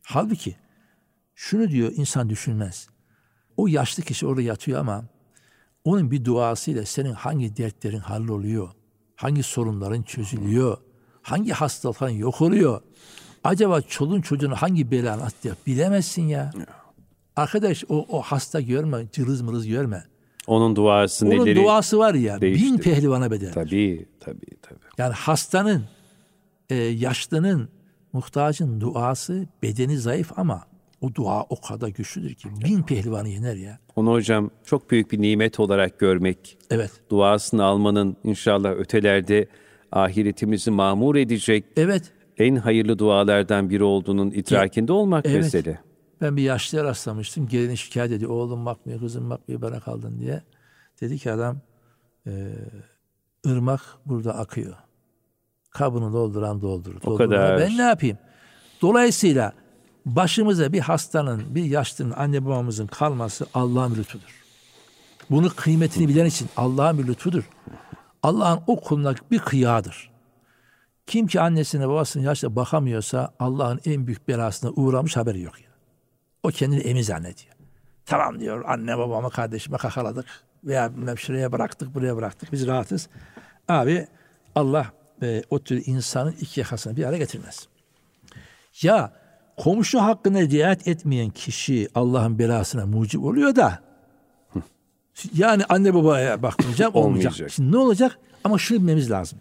Halbuki şunu diyor, insan düşünmez. O yaşlı kişi orada yatıyor ama onun bir duasıyla senin hangi dertlerin halloluyor, hangi sorunların çözülüyor, hangi hastalıkların yok oluyor. Acaba çoluğun çocuğunu hangi belanı attı bilemezsin ya. Arkadaş o hasta görme, cılız mırız görme. Onun duası Onun neleri duası var ya, değişti. 1000 pehlivana bedel. Tabii. Yani hastanın, yaşlının, muhtacın duası, bedeni zayıf ama o dua o kadar güçlüdür ki 1000 pehlivanı yener ya. Onu hocam çok büyük bir nimet olarak görmek, Evet. duasını almanın inşallah ötelerde ahiretimizi mamur edecek Evet. en hayırlı dualardan biri olduğunun idrakinde olmak mesele. Ben bir yaşlıya rastlamıştım. Gelini şikayet ediyor. Oğlum bakmıyor, kızım bakmıyor, bana kaldın diye. Dedi ki adam, ırmak burada akıyor. Kabını dolduran doldurur. O kadar. Ben ne yapayım? Dolayısıyla başımıza bir hastanın, bir yaşlının, anne babamızın kalması Allah'ın bir lütfudur. Bunun kıymetini bilen için Allah'ın bir lütfudur. Allah'ın o kuluna bir kıyağıdır. Kim ki annesine babasına yaşta bakamıyorsa Allah'ın en büyük belasına uğramış, haberi yok ya. O kendini emin zannediyor. Tamam diyor, anne babama kardeşime kakaladık veya şuraya bıraktık, buraya bıraktık, biz rahatız. Abi Allah o tür insanın iki yakasını bir araya getirmez. Ya komşu hakkına riayet etmeyen kişi Allah'ın belasına mucib oluyor da yani anne babaya bakmayacağım, olmayacak. Şimdi ne olacak? Ama şunu bilmemiz lazım.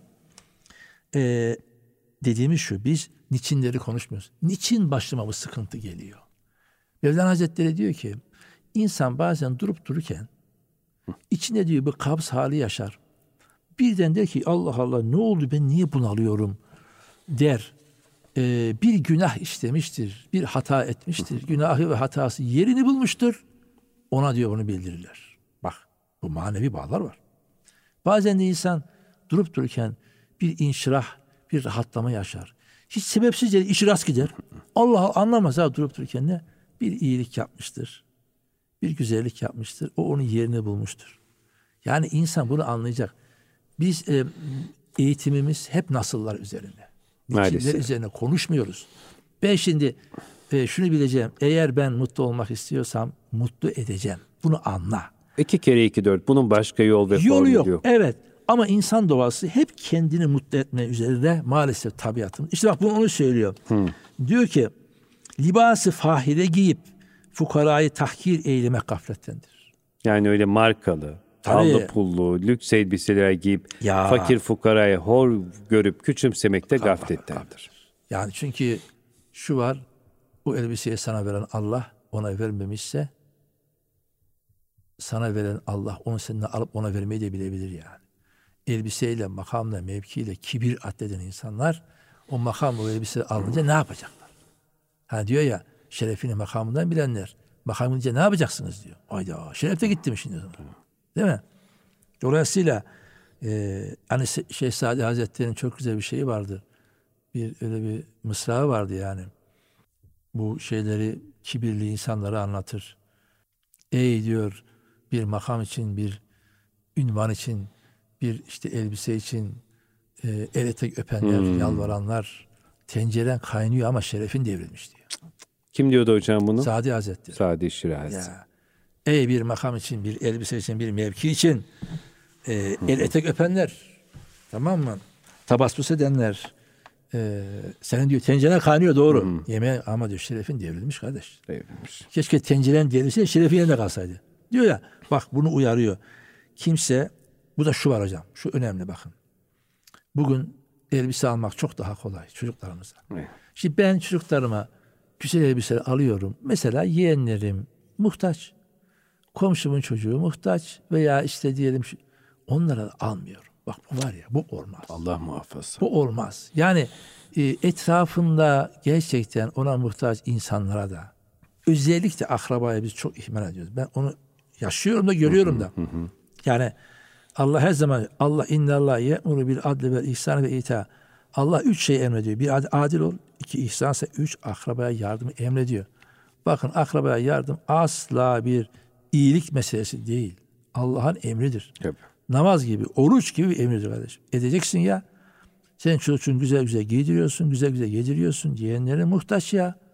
Dediğimiz şu, biz niçinleri konuşmuyoruz. Niçin başıma bu sıkıntı geliyor? Mevlana Hazretleri diyor ki, insan bazen durup dururken içinde diyor bir kabz hali yaşar. Birden der ki Allah Allah ne oldu, ben niye bunalıyorum der. Bir günah işlemiştir, bir hata etmiştir. Günahı ve hatası yerini bulmuştur. Ona diyor onu bildirirler. Bak bu manevi bağlar var. Bazen de insan durup dururken bir inşirah, bir rahatlama yaşar. Hiç sebepsizce işi rast gider. Allah anlamaz ha durup dururken ne? Bir iyilik yapmıştır. Bir güzellik yapmıştır. O onun yerini bulmuştur. Yani insan bunu anlayacak. Biz eğitimimiz hep nasıllar üzerine. Niçinler üzerine konuşmuyoruz. Ben şimdi şunu bileceğim. Eğer ben mutlu olmak istiyorsam mutlu edeceğim. Bunu anla. 2 kere 2 4. Bunun başka yol ve formülü yok. Evet. Ama insan doğası hep kendini mutlu etme üzerine maalesef tabiatın. İşte bak bunu onu söylüyor. Diyor ki libası fahire giyip fukarayı tahkir eyleme gaflettendir. Yani öyle markalı, allı pullu, lüks elbiseler giyip fakir fukarayı hor görüp küçümsemekte gaflettendir. Yani çünkü şu var, bu elbiseyi sana veren Allah ona vermemişse sana veren Allah onu senden alıp ona vermeyi de bilebilir yani. Elbiseyle, makamla, mevkiyle kibir addeden insanlar o makam, o elbise alınca ne yapacaklar? Hani diyor ya, şerefini makamından bilenler makamınca ne yapacaksınız diyor. Hayda, şeref de gitti mi şimdi? Değil mi? Dolayısıyla hani Şehzade Hazretleri'nin çok güzel bir şeyi vardı. Öyle bir mısrağı vardı yani. Bu şeyleri kibirli insanlara anlatır. Ey diyor, bir makam için, bir ünvan için, bir işte elbise için el etek öpenler, yalvaranlar, tenceren kaynıyor ama şerefin devrilmiş diyor. Kim diyordu hocam bunu? Sadi Hazretleri. Sadi Şirazi. Ya, ey bir makam için, bir elbise için, bir mevki için el etek öpenler, tamam mı? Tabassum edenler, senin diyor tenceren kaynıyor doğru. Yemeğe ama diyor şerefin devrilmiş kardeş. Devrilmiş. Keşke tenceren devrilse şerefin yerinde kalsaydı. Diyor ya, bak bunu uyarıyor. Kimse, bu da şu var hocam, şu önemli bakın. Bugün elbise almak çok daha kolay çocuklarımıza. Evet. Şimdi ben çocuklarıma güzel elbise alıyorum. Mesela yeğenlerim muhtaç. Komşumun çocuğu muhtaç veya işte diyelim onlara almıyorum. Bak bu var ya, bu olmaz. Allah muhafaza. Bu olmaz. Yani etrafında gerçekten ona muhtaç insanlara da özellikle akrabaya biz çok ihmal ediyoruz. Ben onu yaşıyorum da görüyorum da. Yani Allah her zaman innallâhe ye'muru bil adli vel ihsân ve itâ. Allah 3 şey emrediyor. Bir adil ol, 2 ihsansa 3 akrabaya yardımı emrediyor. Bakın akrabaya yardım asla bir iyilik meselesi değil. Allah'ın emridir. Tabii. Namaz gibi, oruç gibi bir emirdir kardeşim. Edeceksin ya. Sen çocuğun güzel güzel giydiriyorsun, güzel güzel yediriyorsun. Yeğenlere muhtaç ya.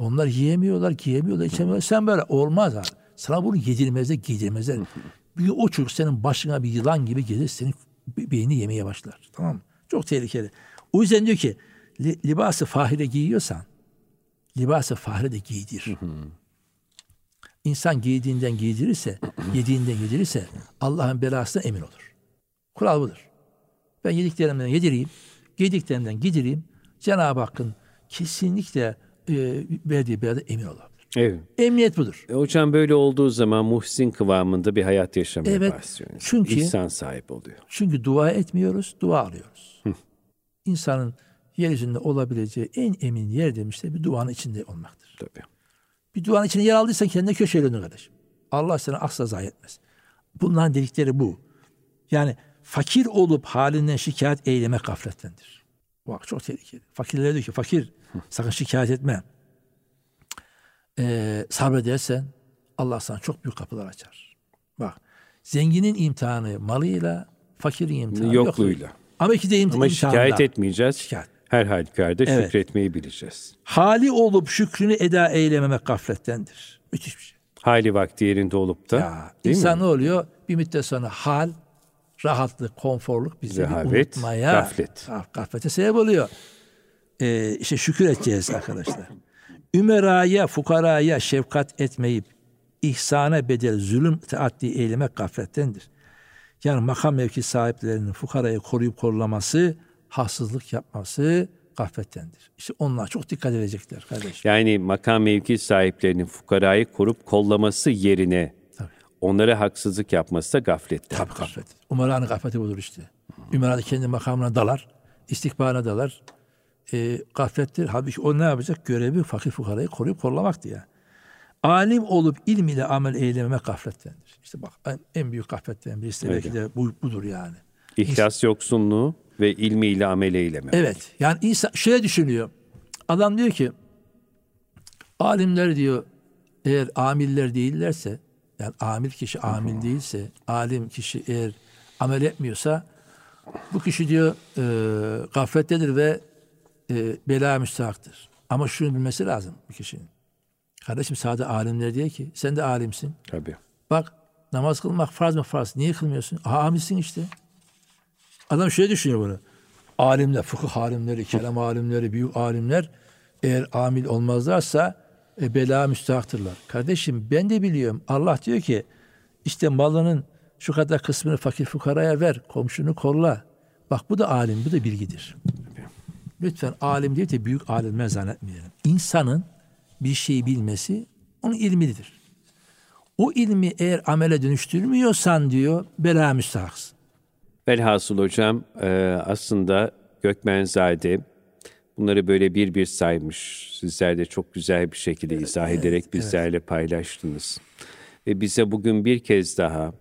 Onlar yiyemiyorlar, giyemiyorlar, içemiyorlar. Sen böyle olmaz abi. Sana bunu yedirmezler, giydirmezler. Bir o çocuk senin başına bir yılan gibi gelir, senin beynini yemeye başlar. Tamam mı? Çok tehlikeli. O yüzden diyor ki libası fahire giyiyorsan libası fahire de giydir. İnsan giydiğinden giydirirse, yediğinden yedirirse Allah'ın belasına emin olur. Kural budur. Ben yediklerimden yedireyim, giydiklerimden giydireyim. Cenab-ı Hakk'ın kesinlikle verdiği belada emin olabilir. Evet. Emniyet budur. Hocam böyle olduğu zaman muhsin kıvamında bir hayat yaşamaya başlıyor. Çünkü İhsan sahibi oluyor. Çünkü dua etmiyoruz, dua alıyoruz. İnsanın yeryüzünde olabileceği en emin yer demişler bir duanın içinde olmaktır. Tabii. Bir duanın içine yer aldıysan kendine köşeye dönün kardeşim. Allah seni asla zayi etmez. Bunların dedikleri bu. Yani fakir olup halinden şikayet eyleme gaflettendir. Bak çok tehlikeli. Fakirlere diyor ki fakir sakın şikayet etme. Sabredersen Allah sana çok büyük kapılar açar. Bak zenginin imtihanı malıyla fakirin imtihanı yokluğuyla. Ama iki de imtihanı. Ama şikayet etmeyeceğiz. Şikayet. Her halükarda şükretmeyi bileceğiz. Hali olup şükrünü eda eylememek gaflettendir. Müthiş bir şey. Hali vakti yerinde olup da. Ya, insan ne oluyor? Bir müddet sonra hal, rahatlık, konforluk bizi unutmaya, gaflete sebep oluyor. İşte şükür edeceğiz arkadaşlar. Ümeraya, fukaraya şefkat etmeyip ihsana bedel zulüm taaddi eylemek gaflettendir. Yani makam mevki sahiplerinin fukarayı koruyup kollaması, haksızlık yapması gaflettendir. İşte onlar çok dikkat edecekler kardeşim. Yani makam mevki sahiplerinin fukarayı korup kollaması yerine onlara haksızlık yapması da gaflettendir. Tabii gaflet. Umaranın gafleti budur işte. Ümera da kendi makamına dalar, istikbalına dalar. Gaflettir. Halbuki o ne yapacak? Görevi fakir fukarayı koruyup kollamaktı ya. Alim olup ilm ile amel eylememek gaflettendir. İşte bak en büyük gafletten birisi belki de budur yani. İhlas yoksunluğu ve ilmiyle amel eylememek. Evet. Yani insan şöyle düşünüyor. Adam diyor ki alimler diyor eğer amiller değillerse yani amil kişi amil değilse alim kişi eğer amel etmiyorsa bu kişi diyor gaflettedir ve bela müstahaktır. Ama şunu bilmesi lazım bir kişinin. Kardeşim sadece alimler diye ki sen de alimsin. Tabii. Bak namaz kılmak farz mı farz? Niye kılmıyorsun? Amilsin işte. Adam şöyle düşünüyor bunu. Alimler, fıkıh alimleri, kelam alimleri, büyük alimler eğer amil olmazlarsa bela müstahaktırlar. Kardeşim ben de biliyorum. Allah diyor ki işte malının şu kadar kısmını fakir fukaraya ver. Komşunu kolla. Bak bu da alim, bu da bilgidir. Lütfen alim değil de büyük alimler zannetmeyelim. İnsanın bir şeyi bilmesi onun ilmidir. O ilmi eğer amele dönüştürmüyorsan diyor bela müstahaksın. Velhasıl hocam aslında Gökmenzade bunları böyle bir bir saymış. Sizler de çok güzel bir şekilde izah ederek bizlerle paylaştınız. Ve bize bugün bir kez daha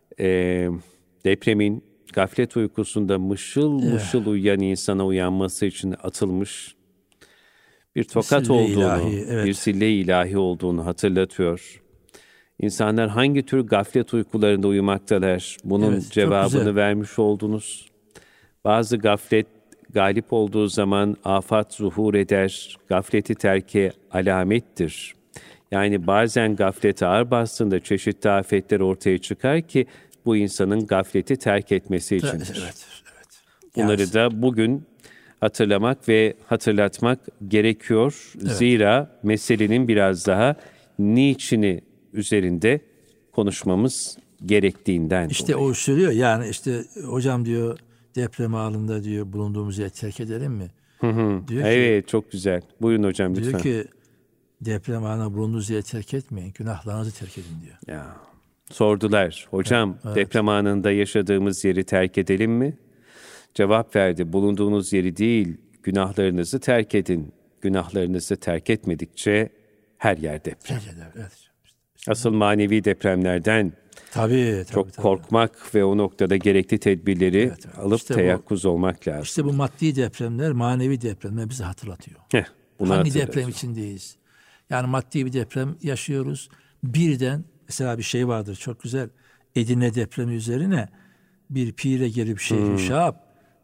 depremin gaflet uykusunda mışıl mışıl uyuyan insana uyanması için atılmış bir tokat olduğunu, bir sille-i ilahi olduğunu hatırlatıyor. İnsanlar hangi tür gaflet uykularında uyumaktalar? Bunun cevabını vermiş oldunuz. Bazı gaflet galip olduğu zaman afat zuhur eder. Gafleti terke alamettir. Yani bazen gaflet ağır bastığında çeşitli afetler ortaya çıkar ki bu insanın gafleti terk etmesi içindir. Evet. Bunları da bugün hatırlamak ve hatırlatmak gerekiyor. Evet. Zira meselenin biraz daha niçini üzerinde konuşmamız gerektiğinden İşte dolayı. O söylüyor yani işte hocam diyor deprem anında diyor bulunduğumuz yeri terk edelim mi? Diyor evet ki, çok güzel. Buyurun hocam lütfen. Diyor ki deprem anında bulunduğunuz yeri terk etmeyin. Günahlarınızı terk edin diyor. Ya, sordular. Hocam deprem anında yaşadığımız yeri terk edelim mi? Cevap verdi. Bulunduğunuz yeri değil günahlarınızı terk edin. Günahlarınızı terk etmedikçe her yer deprem. Evet. Asıl manevi depremlerden çok korkmak ve o noktada gerekli tedbirleri alıp işte teyakkuz olmak lazım. İşte bu maddi depremler, manevi depremler bizi hatırlatıyor. Hangi deprem içindeyiz? Yani maddi bir deprem yaşıyoruz. Birden mesela bir şey vardır çok güzel. Edirne depremi üzerine bir pire gelip Şeyh-i Şahap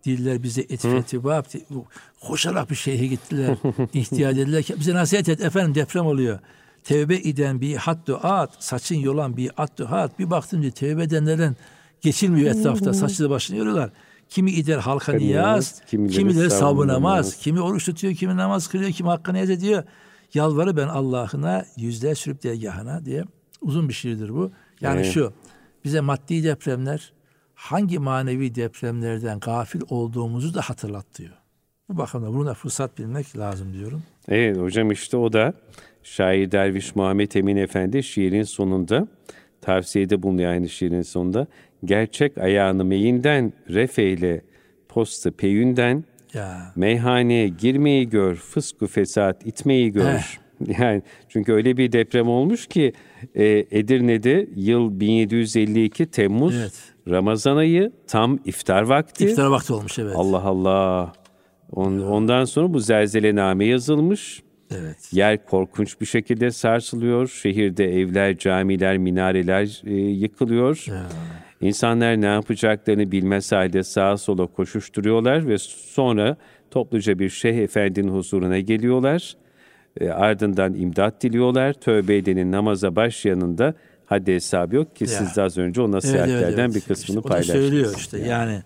diller bize etifeti var. Koşarak bir şehre gittiler. İhtiyar dediler ki bize nasihat et efendim, deprem oluyor. Tevbe eden bir haddu at, saçın yolan bir haddu at. Bir baktım diye tevbe edenlerden geçilmiyor etrafta. Saçlı başını yoruyorlar. Kimi gider halka niyaz, kimileri savun namaz, kimi oruç tutuyor, kimi namaz kılıyor, kimi hakka niyaz ediyor. Yalvarı ben Allah'ına, yüzler sürüp dergahına diye uzun bir şiirdir bu. Yani şu, bize maddi depremler hangi manevi depremlerden gafil olduğumuzu da hatırlatıyor. Bu bakımdan buna fırsat bilmek lazım diyorum. Evet hocam, işte o da şair Derviş Muhammed Emin Efendi şiirin sonunda tavsiyede bulunuyor, aynı şiirin sonunda. Gerçek ayağını meyinden, refeyle posta peyünden, meyhaneye girmeyi gör, fıskı fesat itmeyi gör. Yani çünkü öyle bir deprem olmuş ki Edirne'de yıl 1752 Temmuz, Ramazan ayı, tam iftar vakti. İftar vakti olmuş, evet. Allah Allah. Ondan sonra bu zelzelename yazılmış. Evet. Yer korkunç bir şekilde sarsılıyor. Şehirde evler, camiler, minareler yıkılıyor. İnsanlar ne yapacaklarını bilmez halde sağa sola koşuşturuyorlar ve sonra topluca bir Şeyh Efendi'nin huzuruna geliyorlar. Ardından imdat diliyorlar. Tövbe edenin namaza başlayanında haddi hesabı yok ki siz de az önce o nasihatlerden bir kısmını işte paylaştınız. O da söylüyor işte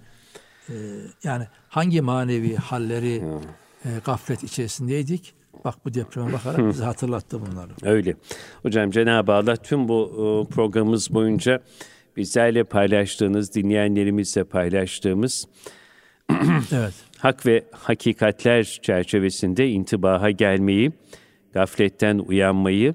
yani hangi manevi halleri gaflet içerisindeydik. Bak bu depreme bakarak bize hatırlattı bunları. Öyle. Hocam Cenab-ı Allah tüm bu programımız boyunca bizlerle paylaştığınız, dinleyenlerimizle paylaştığımız hak ve hakikatler çerçevesinde intibaha gelmeyi, gafletten uyanmayı,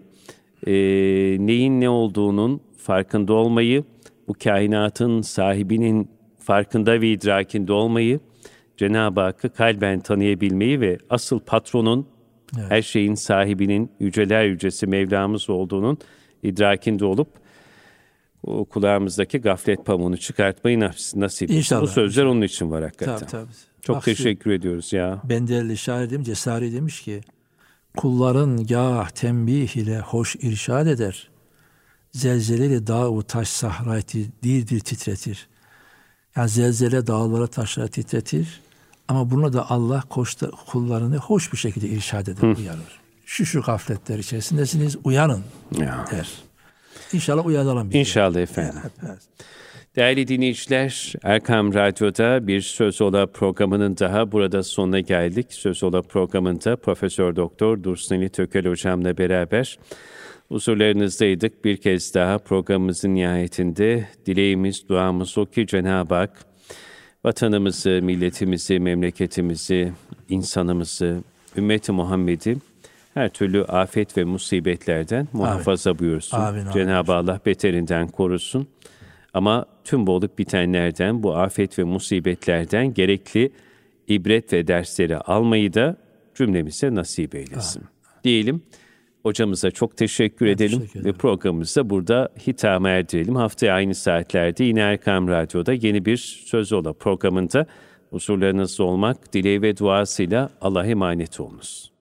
neyin ne olduğunun farkında olmayı, bu kainatın sahibinin farkında ve idrakinde olmayı, Cenab-ı Hakk'ı kalben tanıyabilmeyi ve asıl patronun, her şeyin sahibinin, yüceler yücesi Mevlamız olduğunun idrakinde olup o kulağımızdaki gaflet pamuğunu çıkartmayı nasip etsin. Bu sözler onun için var hakikaten. Tabii. Çok teşekkür ediyoruz ya. Benderli şair demiş, Cesari demiş ki, kulların gâh tembih ile hoş irşad eder, zelzeleli dağ-u taş sahrayı dir titretir. Yani zelzele dağlara taşlara titretir ama buna da Allah kullarını hoş bir şekilde irşad eder, uyarır. Şu gafletler içerisindesiniz, uyanın der. İnşallah uyanalım biz. İnşallah efendim. Değerli dinleyiciler, Erkam Radyo'da bir Söz Ola programının daha burada sonuna geldik. Söz Ola programında Profesör Doktor Dursun Ali Tökel hocamla beraber huzurlarınızdaydık. Bir kez daha programımızın nihayetinde dileğimiz, duamız o ki Cenab-ı Hak vatanımızı, milletimizi, memleketimizi, insanımızı, ümmeti Muhammed'i her türlü afet ve musibetlerden muhafaza buyursun. Cenab-ı Allah beterinden korusun. Ama tüm bu olup bitenlerden, bu afet ve musibetlerden gerekli ibret ve dersleri almayı da cümlemize nasip eylesin. Diyelim, hocamıza çok teşekkür edelim ve programımızı burada hitama erdirelim. Haftaya aynı saatlerde yine Erkam Radyo'da yeni bir Söz Ola programında huzurlarınızda olmak dileği ve duasıyla Allah'a emanet olunuz.